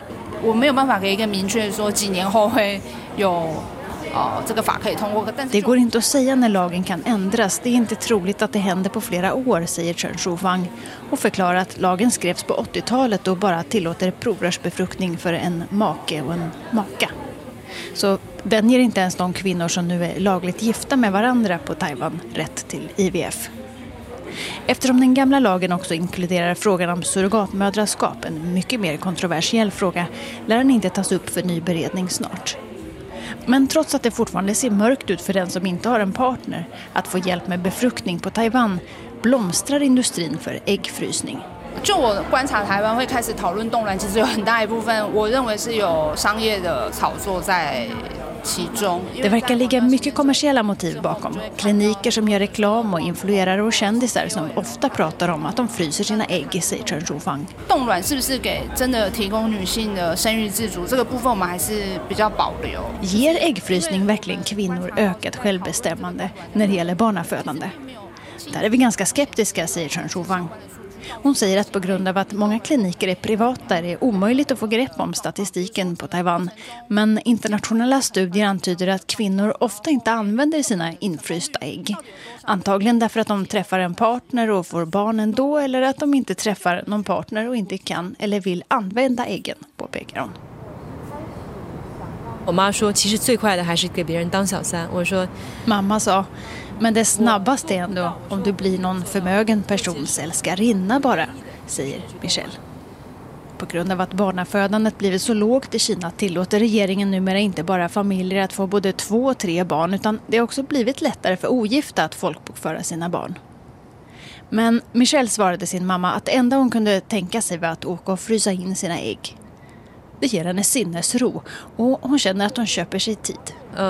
Det går inte att säga när lagen kan ändras. Det är inte troligt att det händer på flera år, säger Chen Shufang och förklarar att lagen skrevs på åttiotalet och bara tillåter provrörsbefruktning för en make och en maka. Så den ger inte ens de kvinnor som nu är lagligt gifta med varandra på Taiwan rätt till I V F. Eftersom den gamla lagen också inkluderar frågan om surrogatmödraskap, en mycket mer kontroversiell fråga, lär den inte tas upp för ny beredning snart. Men trots att det fortfarande ser mörkt ut för den som inte har en partner att få hjälp med befruktning på Taiwan blomstrar industrin för äggfrysning. Det verkar ligga mycket kommersiella motiv bakom. Kliniker som gör reklam och influerare och kändisar som ofta pratar om att de fryser sina ägg, säger Chen Shufang. Ger äggfrysning verkligen kvinnor ökat självbestämmande när det gäller barnafödande? Där är vi ganska skeptiska, säger Chen Shufang. Hon säger att på grund av att många kliniker är privata är det omöjligt att få grepp om statistiken på Taiwan. Men internationella studier antyder att kvinnor ofta inte använder sina infrysta ägg. Antagligen därför att de träffar en partner och får barn ändå eller att de inte träffar någon partner och inte kan eller vill använda äggen, påpekar hon. Mamma sa, men det snabbaste är ändå om du blir någon förmögen persons älskarinna bara, säger Michelle. På grund av att barnafödandet blivit så lågt i Kina tillåter regeringen numera inte bara familjer att få både två och tre barn utan det har också blivit lättare för ogifta att folkbokföra sina barn. Men Michelle svarade sin mamma att det enda hon kunde tänka sig var att åka och frysa in sina ägg. Det ger henne sinnesro och hon känner att hon köper sig tid.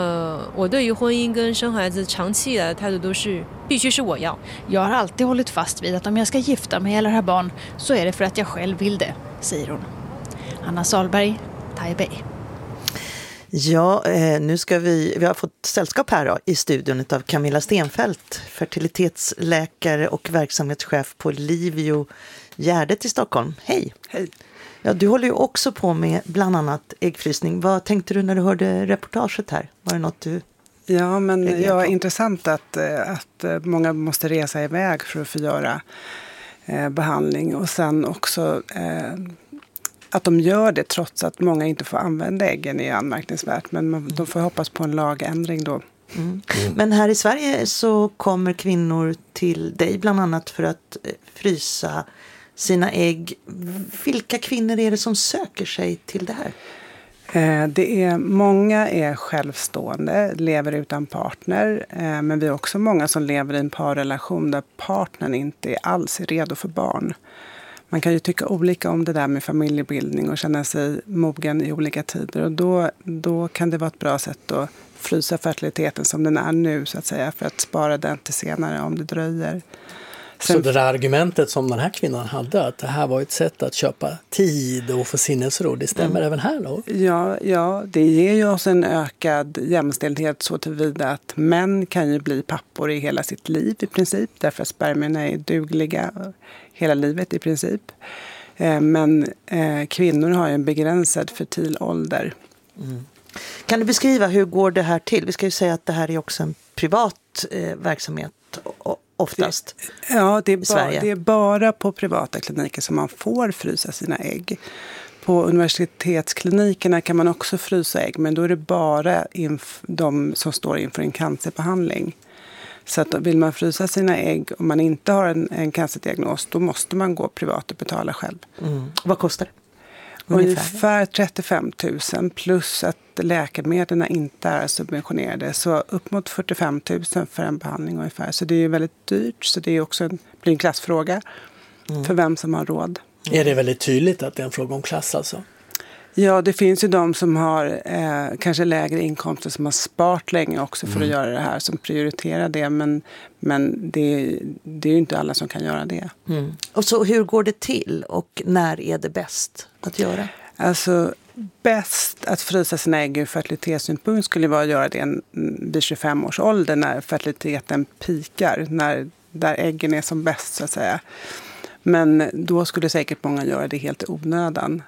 Jag har alltid hållit fast vid att om jag ska gifta mig eller ha barn så är det för att jag själv vill det, säger hon. Hanna Salberg, Taipei. Ja, nu ska vi, vi har fått sällskap här då, i studion av Camilla Stenfeldt, fertilitetsläkare och verksamhetschef på Livio Gärdet i Stockholm. Hej! Hej! Ja, du håller ju också på med bland annat äggfrysning. Vad tänkte du när du hörde reportaget här? Var det något du... Ja, men ja, intressant att, att många måste resa iväg för att få göra eh, behandling. Och sen också eh, att de gör det trots att många inte får använda äggen är anmärkningsvärt. Men man, de får hoppas på en lagändring då. Mm. Mm. Men här i Sverige så kommer kvinnor till dig bland annat för att frysa sina ägg. Vilka kvinnor är det som söker sig till det här? Det är, många är självstående, lever utan partner. Men vi har också många som lever i en parrelation där partnern inte alls är redo för barn. man kan ju tycka olika om det där med familjebildning och känna sig mogen i olika tider. Och då, då kan det vara ett bra sätt att frysa fertiliteten som den är nu så att säga, för att spara den till senare om det dröjer. Sen, så det där argumentet som den här kvinnan hade, att det här var ett sätt att köpa tid och få sinnesro, det stämmer mm. även här då? Ja, ja, det ger ju oss en ökad jämställdhet så tillvida att män kan ju bli pappor i hela sitt liv i princip, därför att spermierna är dugliga hela livet i princip. Men eh, kvinnor har ju en begränsad fertil ålder. Mm. Kan du beskriva hur går det här till? Vi ska ju säga att det här är också en privat eh, verksamhet och oftast. Det, ja, det är, bara, det är bara på privata kliniker som man får frysa sina ägg. På universitetsklinikerna kan man också frysa ägg, men då är det bara inf- de som står inför en cancerbehandling. Så att vill man frysa sina ägg och man inte har en, en cancerdiagnos, då måste man gå privat och betala själv. Mm. Vad kostar det? Ungefär trettiofem tusen plus att läkemedlen inte är subventionerade. Så upp mot fyrtiofem tusen för en behandling ungefär. Så det är ju väldigt dyrt. Så det är också en, blir en klassfråga mm. för vem som har råd. Mm. Är det väldigt tydligt att det är en fråga om klass alltså? Ja, det finns ju de som har eh, kanske lägre inkomster som har sparat länge också för mm. att göra det här, som prioriterar det. Men, men det, det är ju inte alla som kan göra det. Mm. Och så hur går det till och när är det bäst att göra? Alltså bäst att frysa sina ägg ur fertilitetssynpunkt skulle vara att göra det vid tjugofem års ålder när fertiliteten pikar, när, där äggen är som bäst så att säga. Men då skulle säkert många göra det helt i onödan.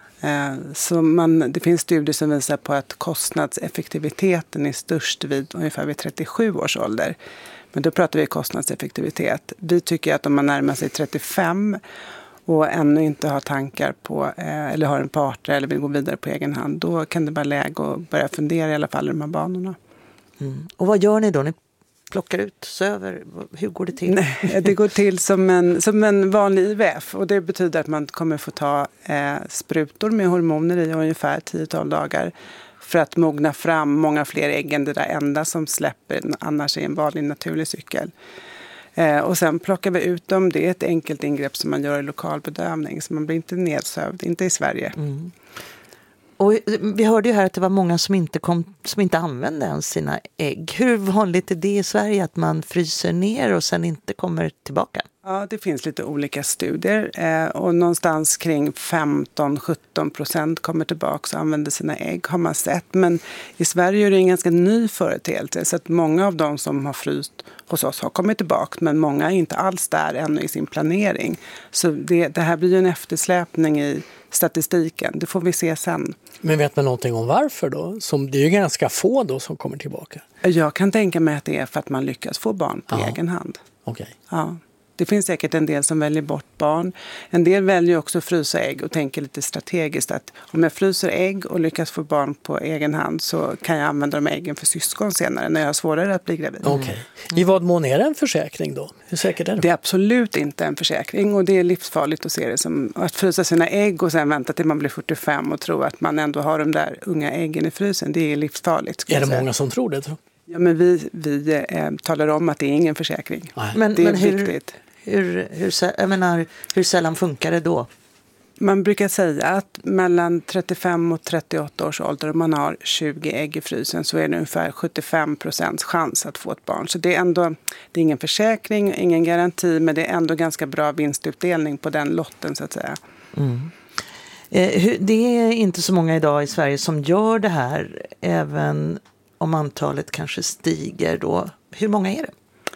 Så man, det finns studier som visar på att kostnadseffektiviteten är störst vid ungefär vid trettiosju års ålder. Men då pratar vi kostnadseffektivitet. Vi tycker att om man närmar sig trettiofem och ännu inte har tankar på eller har en partner eller vill gå vidare på egen hand, då kan det vara läge att börja fundera i alla fall i de här banorna. Mm. Och vad gör ni då? Ni plockar ut söver? Hur går det till? Nej, det går till som en, som en vanlig I V F och det betyder att man kommer få ta eh, sprutor med hormoner i ungefär tio till tolv dagar för att mogna fram många fler ägg än det där enda som släpper annars i en vanlig naturlig cykel. Eh, och sen plockar vi ut dem. Det är ett enkelt ingrepp som man gör i lokal bedövning så man blir inte nedsövd, inte i Sverige. Mm. Och vi hörde ju här att det var många som inte, kom, som inte använde ens sina ägg. Hur vanligt är det i Sverige att man fryser ner och sen inte kommer tillbaka? Ja, det finns lite olika studier eh, och någonstans kring femton till sjutton procent kommer tillbaka och använder sina ägg har man sett. Men i Sverige är det en ganska ny företeelse så att många av de som har fryst hos oss har kommit tillbaka men många är inte alls där ännu i sin planering. Så det, det här blir ju en eftersläpning i statistiken. Det får vi se sen. Men vet man någonting om varför då? Som, det är ju ganska få då som kommer tillbaka. Jag kan tänka mig att det är för att man lyckas få barn på ja. egen hand. Okej. Okay. Ja. Det finns säkert en del som väljer bort barn. En del väljer också att frysa ägg och tänker lite strategiskt att om jag fryser ägg och lyckas få barn på egen hand så kan jag använda de äggen för syskon senare när jag har svårare att bli gravid. Okej. Okay. I vad mån är det en försäkring då? Hur säkert är det? Det är absolut inte en försäkring och det är livsfarligt att se det som att frysa sina ägg och sen vänta till man blir fyrtiofem och tro att man ändå har de där unga äggen i frysen. Det är livsfarligt. Är det många som tror det? Tror? Ja, men vi, vi eh, talar om att det är ingen försäkring. Men, det är men hur, viktigt. Hur, hur, jag menar, hur sällan funkar det då? Man brukar säga att mellan trettiofem och trettioåtta års ålder om man har tjugo ägg i frysen så är det ungefär sjuttiofem procents chans att få ett barn. Så det är ändå, det är ingen försäkring, ingen garanti men det är ändå ganska bra vinstutdelning på den lotten så att säga. Mm. Eh, det är inte så många idag i Sverige som gör det här även om antalet kanske stiger då. Hur många är det?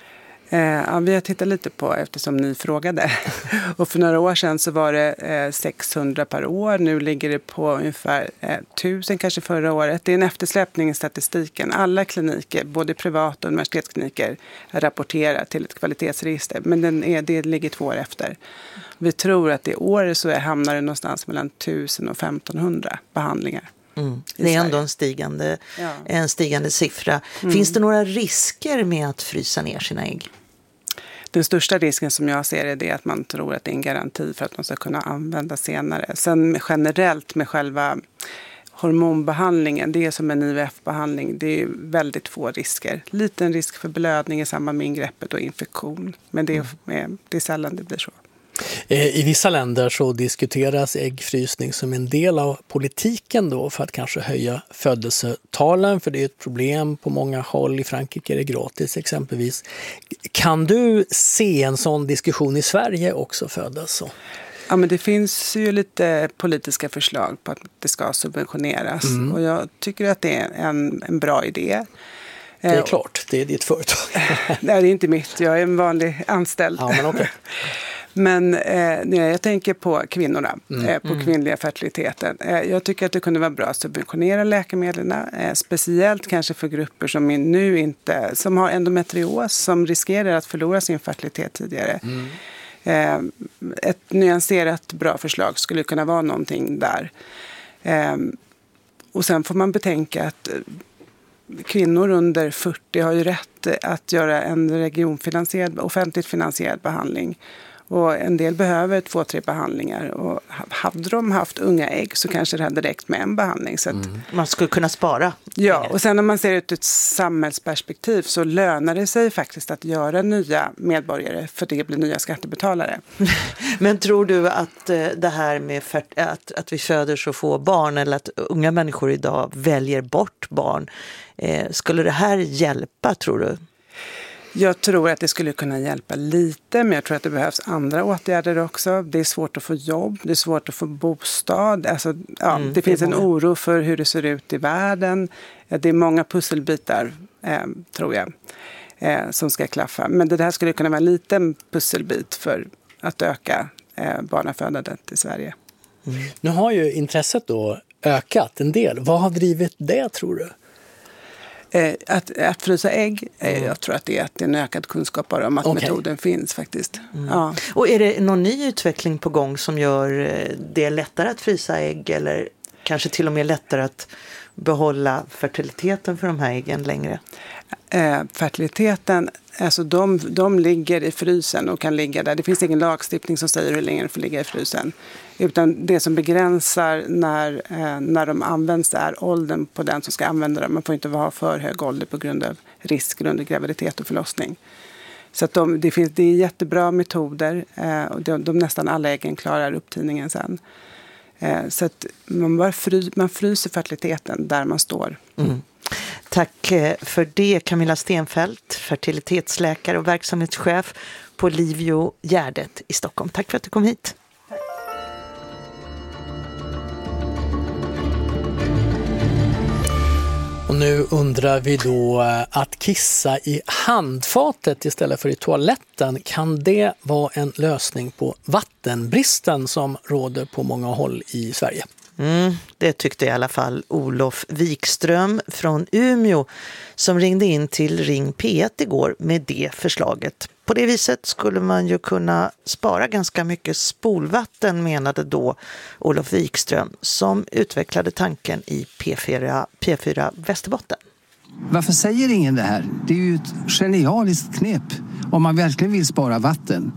Ja, vi har tittat lite på eftersom ni frågade. Och för några år sedan så var det sexhundra per år. Nu ligger det på ungefär tusen kanske förra året. Det är en eftersläpning i statistiken. Alla kliniker, både privata och universitetskliniker, rapporterar till ett kvalitetsregister. Men den är, det ligger två år efter. Vi tror att i år så hamnar det någonstans mellan tusen och femtonhundra behandlingar. Mm. Det är ändå en stigande, ja. en stigande siffra. Mm. Finns det några risker med att frysa ner sina ägg? Den största risken som jag ser är det att man tror att det är en garanti för att de ska kunna använda senare. Sen generellt med själva hormonbehandlingen, det är som en I V F-behandling, det är väldigt få risker. Liten risk för blödning i samband med ingreppet och infektion, men det är, mm. det är sällan det blir så. I vissa länder så diskuteras äggfrysning som en del av politiken då för att kanske höja födelsetalen, för det är ett problem på många håll. I Frankrike är det gratis exempelvis. Kan du se en sån diskussion i Sverige också födas så? Ja, men det finns ju lite politiska förslag på att det ska subventioneras. Mm. Och jag tycker att det är en, en bra idé. Det är klart, det är ditt företag. Nej, det är inte mitt. Jag är en vanlig anställd. Ja, men okay. Men eh, när jag tänker på kvinnorna, Mm. eh, på Mm. kvinnliga fertiliteten. Eh, jag tycker att det kunde vara bra att subventionera läkemedlen. Eh, speciellt kanske för grupper som är nu inte, som har endometrios, som riskerar att förlora sin fertilitet tidigare. Mm. Eh, ett nyanserat bra förslag skulle kunna vara någonting där. Eh, och sen får man betänka att kvinnor under fyrtio har ju rätt att göra en regionfinansierad, offentligt finansierad behandling. Och en del behöver två, tre behandlingar. Och hade de haft unga ägg så kanske det hade räckt med en behandling. Så att, mm. Man skulle kunna spara. Ja, och sen om man ser ut ett samhällsperspektiv så lönar det sig faktiskt att göra nya medborgare, för det blir nya skattebetalare. Men tror du att det här med att, att vi föder så få barn, eller att unga människor idag väljer bort barn, eh, skulle det här hjälpa, tror du? Jag tror att det skulle kunna hjälpa lite, men jag tror att det behövs andra åtgärder också. Det är svårt att få jobb, det är svårt att få bostad. Alltså, ja, Mm, det finns det en många. oro för hur det ser ut i världen. Det är många pusselbitar, eh, tror jag, eh, som ska klaffa. Men det här skulle kunna vara en liten pusselbit för att öka eh, barnafödandet i Sverige. Mm. Nu har ju intresset då ökat en del. Vad har drivit det, tror du? Att, att frysa ägg, mm. jag tror att det är, att det är en ökad kunskap bara om att okay. metoden finns faktiskt. Mm. Ja. Och är det någon ny utveckling på gång som gör det lättare att frysa ägg, eller kanske till och med lättare att behålla fertiliteten för de här äggen längre? Eh, fertiliteten, alltså de, de ligger i frysen och kan ligga där. Det finns ingen lagstiftning som säger hur länge de får ligga i frysen. Utan det som begränsar när, eh, när de används är åldern på den som ska använda dem. Man får inte ha för hög ålder på grund av risker under graviditet och förlossning. Så att de, det, finns, det är jättebra metoder eh, och de, de nästan alla äggen klarar upptiningen sen. Eh, så att man, bara fry, man fryser fertiliteten där man står. Mm. Tack för det, Camilla Stenfeldt, fertilitetsläkare och verksamhetschef på Livio Gärdet i Stockholm. Tack för att du kom hit. Och nu undrar vi då, att kissa i handfatet istället för i toaletten, kan det vara en lösning på vattenbristen som råder på många håll i Sverige? Mm, det tyckte i alla fall Olof Wikström från Umeå, som ringde in till Ring P ett igår med det förslaget. På det viset skulle man ju kunna spara ganska mycket spolvatten, menade då Olof Wikström, som utvecklade tanken i P fyra, P fyra Västerbotten. Varför säger ingen det här? Det är ju ett genialiskt knep om man verkligen vill spara vatten.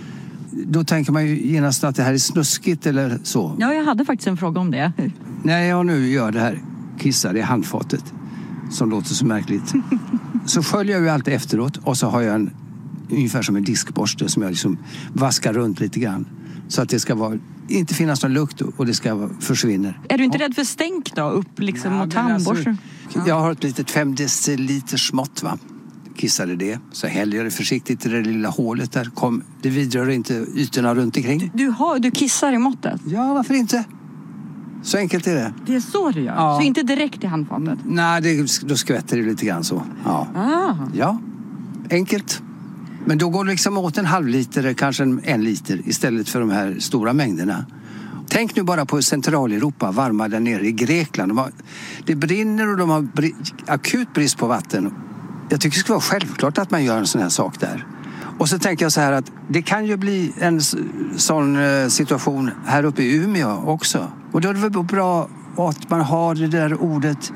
Då tänker man ju genast att det här är snuskigt eller så. Ja, jag hade faktiskt en fråga om det. När jag nu gör det här, kissar i handfatet, som låter så märkligt, så sköljer jag ju allt efteråt och så har jag en, ungefär som en diskborste som jag liksom vaskar runt lite grann. Så att det ska vara, inte finnas någon lukt och det ska försvinna. Är du inte rädd för stänk då? Upp liksom mot tandborsten? Alltså, jag har ett litet fem deciliter smått, va? Kissade det, så häller jag det försiktigt i det lilla hålet där. Kom, det vidrör inte ytorna runt omkring. Du, du, har, du kissar i måttet? Ja, varför inte? Så enkelt är det. Det är så du gör? Ja. Så inte direkt i handfatet? Nej, det, då skvätter det lite grann så. Ja. Ah. Ja, enkelt. Men då går det liksom åt en halv liter, kanske en, en liter istället för de här stora mängderna. Tänk nu bara på Centraleuropa, varma där nere i Grekland. De har, det brinner och de har br- akut brist på vatten. Jag tycker det ska vara självklart att man gör en sån här sak där. Och så tänker jag så här att det kan ju bli en sån situation här uppe i Umeå också. Och då är det väl bra att man har det där ordet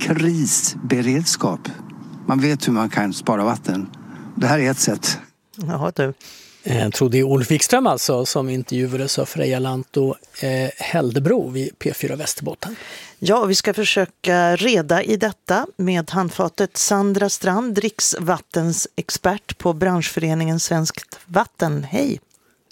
krisberedskap. Man vet hur man kan spara vatten. Det här är ett sätt. Ja, du. Eh, tror det är Olof Wikström alltså, som intervjuades av Freja Lanto eh, Häldebro vid P fyra Västerbotten. Ja, vi ska försöka reda i detta med handfatet. Sandra Strand, dricksvattensexpert på branschföreningen Svenskt Vatten. Hej!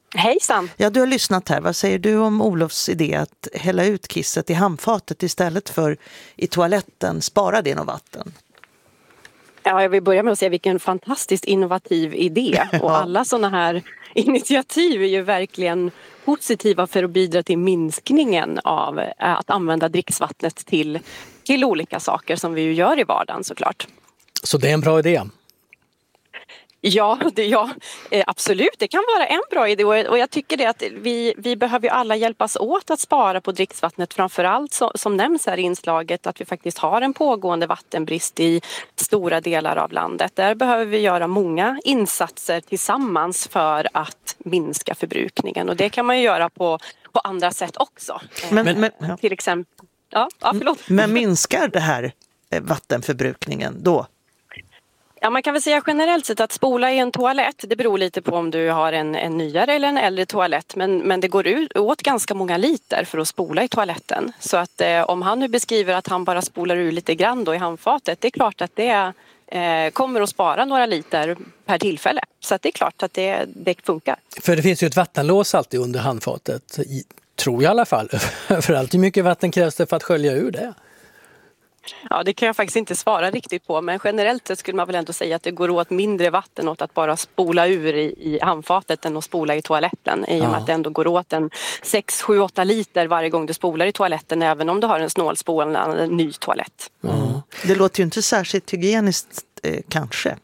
Hejsan! Ja, du har lyssnat här. Vad säger du om Olofs idé att hälla ut kisset i handfatet istället för i toaletten? Spara det och vatten. Ja, jag vill börja med att säga vilken fantastiskt innovativ idé. Och alla sådana här initiativ är ju verkligen positiva för att bidra till minskningen av att använda dricksvattnet till, till olika saker som vi ju gör i vardagen såklart. Så det är en bra idé? Ja, det, ja, absolut. Det kan vara en bra idé och jag tycker det att vi, vi behöver ju alla hjälpas åt att spara på dricksvattnet. Framförallt så, som nämns här i inslaget att vi faktiskt har en pågående vattenbrist i stora delar av landet. Där behöver vi göra många insatser tillsammans för att minska förbrukningen och det kan man ju göra på, på andra sätt också. Men, men, ja. Till exempel, ja, ja, förlåt. Men minskar det här vattenförbrukningen då? Ja, man kan väl säga generellt sett att spola i en toalett, det beror lite på om du har en, en nyare eller en äldre toalett. Men, men det går ut, åt ganska många liter för att spola i toaletten. Så att eh, om han nu beskriver att han bara spolar ur lite grann då i handfatet, det är klart att det eh, kommer att spara några liter per tillfälle. Så att det är klart att det, det funkar. För det finns ju ett vattenlås alltid under handfatet, i, tror jag i alla fall. För allt hur mycket vatten krävs det för att skölja ur det? Ja, det kan jag faktiskt inte svara riktigt på, men generellt sett skulle man väl ändå säga att det går åt mindre vatten åt att bara spola ur i, i handfatet än att spola i toaletten. I och med ja. att det ändå går åt en sex, sju, åtta liter varje gång du spolar i toaletten, även om du har en snålspolande ny toalett. Mm. Det låter ju inte särskilt hygieniskt eh, kanske.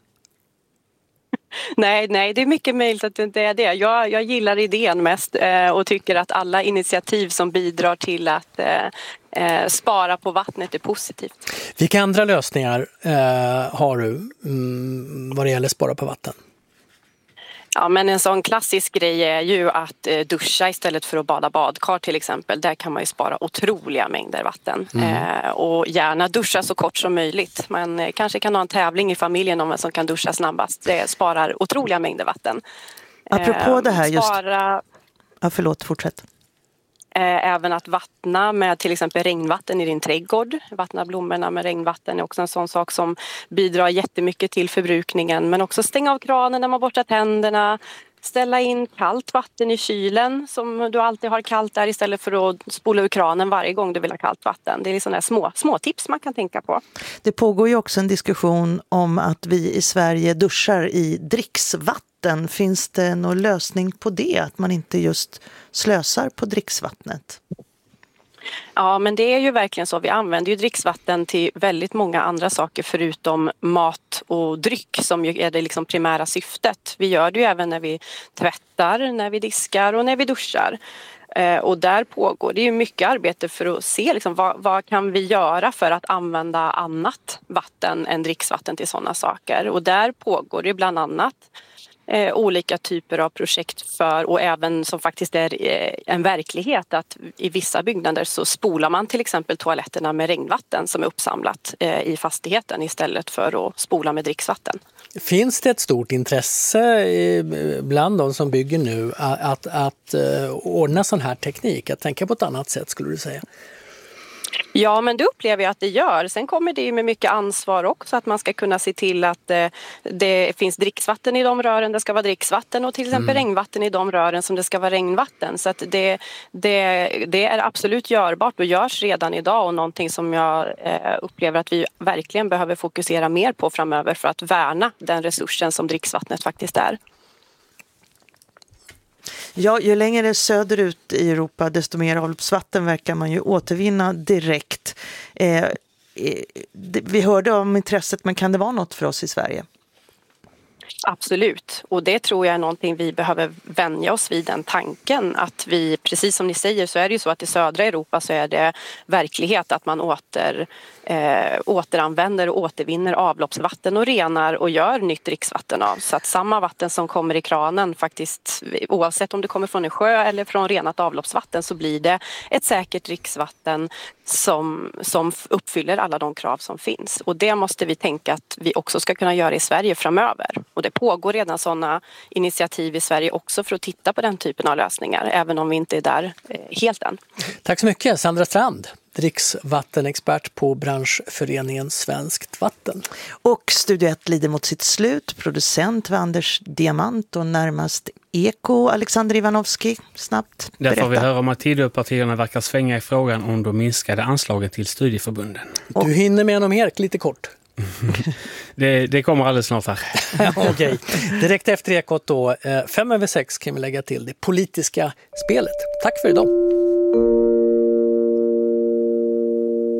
Nej, nej, det är mycket möjligt att det inte är det. Jag, jag gillar idén mest eh, och tycker att alla initiativ som bidrar till att eh, eh, spara på vattnet är positivt. Vilka andra lösningar eh, har du mm, vad det gäller spara på vatten? Ja, men en sån klassisk grej är ju att eh, duscha istället för att bada badkar till exempel. Där kan man ju spara otroliga mängder vatten. Mm. Eh, och gärna duscha så kort som möjligt. Man eh, kanske kan ha en tävling i familjen om vem som kan duscha snabbast. Det sparar otroliga mängder vatten. Apropå det här just... Spara... Ja, förlåt, fortsätt. Även att vattna med till exempel regnvatten i din trädgård. Vattna blommorna med regnvatten är också en sån sak som bidrar jättemycket till förbrukningen. Men också stänga av kranen när man borstar tänderna. Ställa in kallt vatten i kylen som du alltid har kallt där istället för att spola ur kranen varje gång du vill ha kallt vatten. Det är sådana små, små tips man kan tänka på. Det pågår ju också en diskussion om att vi i Sverige duschar i dricksvatten. Finns det någon lösning på det? Att man inte just slösar på dricksvattnet? Ja, men det är ju verkligen så. Vi använder ju dricksvatten till väldigt många andra saker förutom mat och dryck som ju är det liksom primära syftet. Vi gör det ju även när vi tvättar, när vi diskar och när vi duschar. Eh, och där pågår det ju mycket arbete för att se liksom, vad, vad kan vi göra för att använda annat vatten än dricksvatten till sådana saker. Och där pågår det bland annat Eh, olika typer av projekt för och även som faktiskt är eh, en verklighet att i vissa byggnader så spolar man till exempel toaletterna med regnvatten som är uppsamlat eh, i fastigheten istället för att spola med dricksvatten. Finns det ett stort intresse bland de som bygger nu att, att, att uh, ordna sån här teknik, att tänka på ett annat sätt skulle du säga? Ja, men det upplever jag att det gör. Sen kommer det med mycket ansvar också att man ska kunna se till att eh, det finns dricksvatten i de rören det ska vara dricksvatten och till exempel mm. regnvatten i de rören som det ska vara regnvatten. Så att det, det, det är absolut görbart och görs redan idag och någonting som jag eh, upplever att vi verkligen behöver fokusera mer på framöver för att värna den resursen som dricksvattnet faktiskt är. Ja, ju längre söderut i Europa desto mer avloppsvatten verkar man ju återvinna direkt. Eh, vi hörde om intresset, men kan det vara något för oss i Sverige? Absolut, och det tror jag är någonting vi behöver vänja oss vid, den tanken att vi, precis som ni säger så är det ju så att i södra Europa så är det verklighet att man åter, eh, återanvänder och återvinner avloppsvatten och renar och gör nytt dricksvatten av. Så att samma vatten som kommer i kranen faktiskt, oavsett om det kommer från en sjö eller från renat avloppsvatten så blir det ett säkert dricksvatten som, som uppfyller alla de krav som finns. Och det måste vi tänka att vi också ska kunna göra i Sverige framöver. Och det pågår redan sådana initiativ i Sverige också för att titta på den typen av lösningar, även om vi inte är där helt än. Tack så mycket, Sandra Strand, dricksvattenexpert på branschföreningen Svenskt Vatten. Och Studio ett lider mot sitt slut. Producent var Anders Diamant och närmast Eko, Alexander Ivanovski, snabbt berätta. Där får vi höra om att Tidöpartierna verkar svänga i frågan om de minskade anslagen till studieförbunden. Du hinner med något mer, lite kort. det, det kommer alldeles snart här. Okej, direkt efter Ekot då, fem över sex kan vi lägga till det politiska spelet. Tack för idag.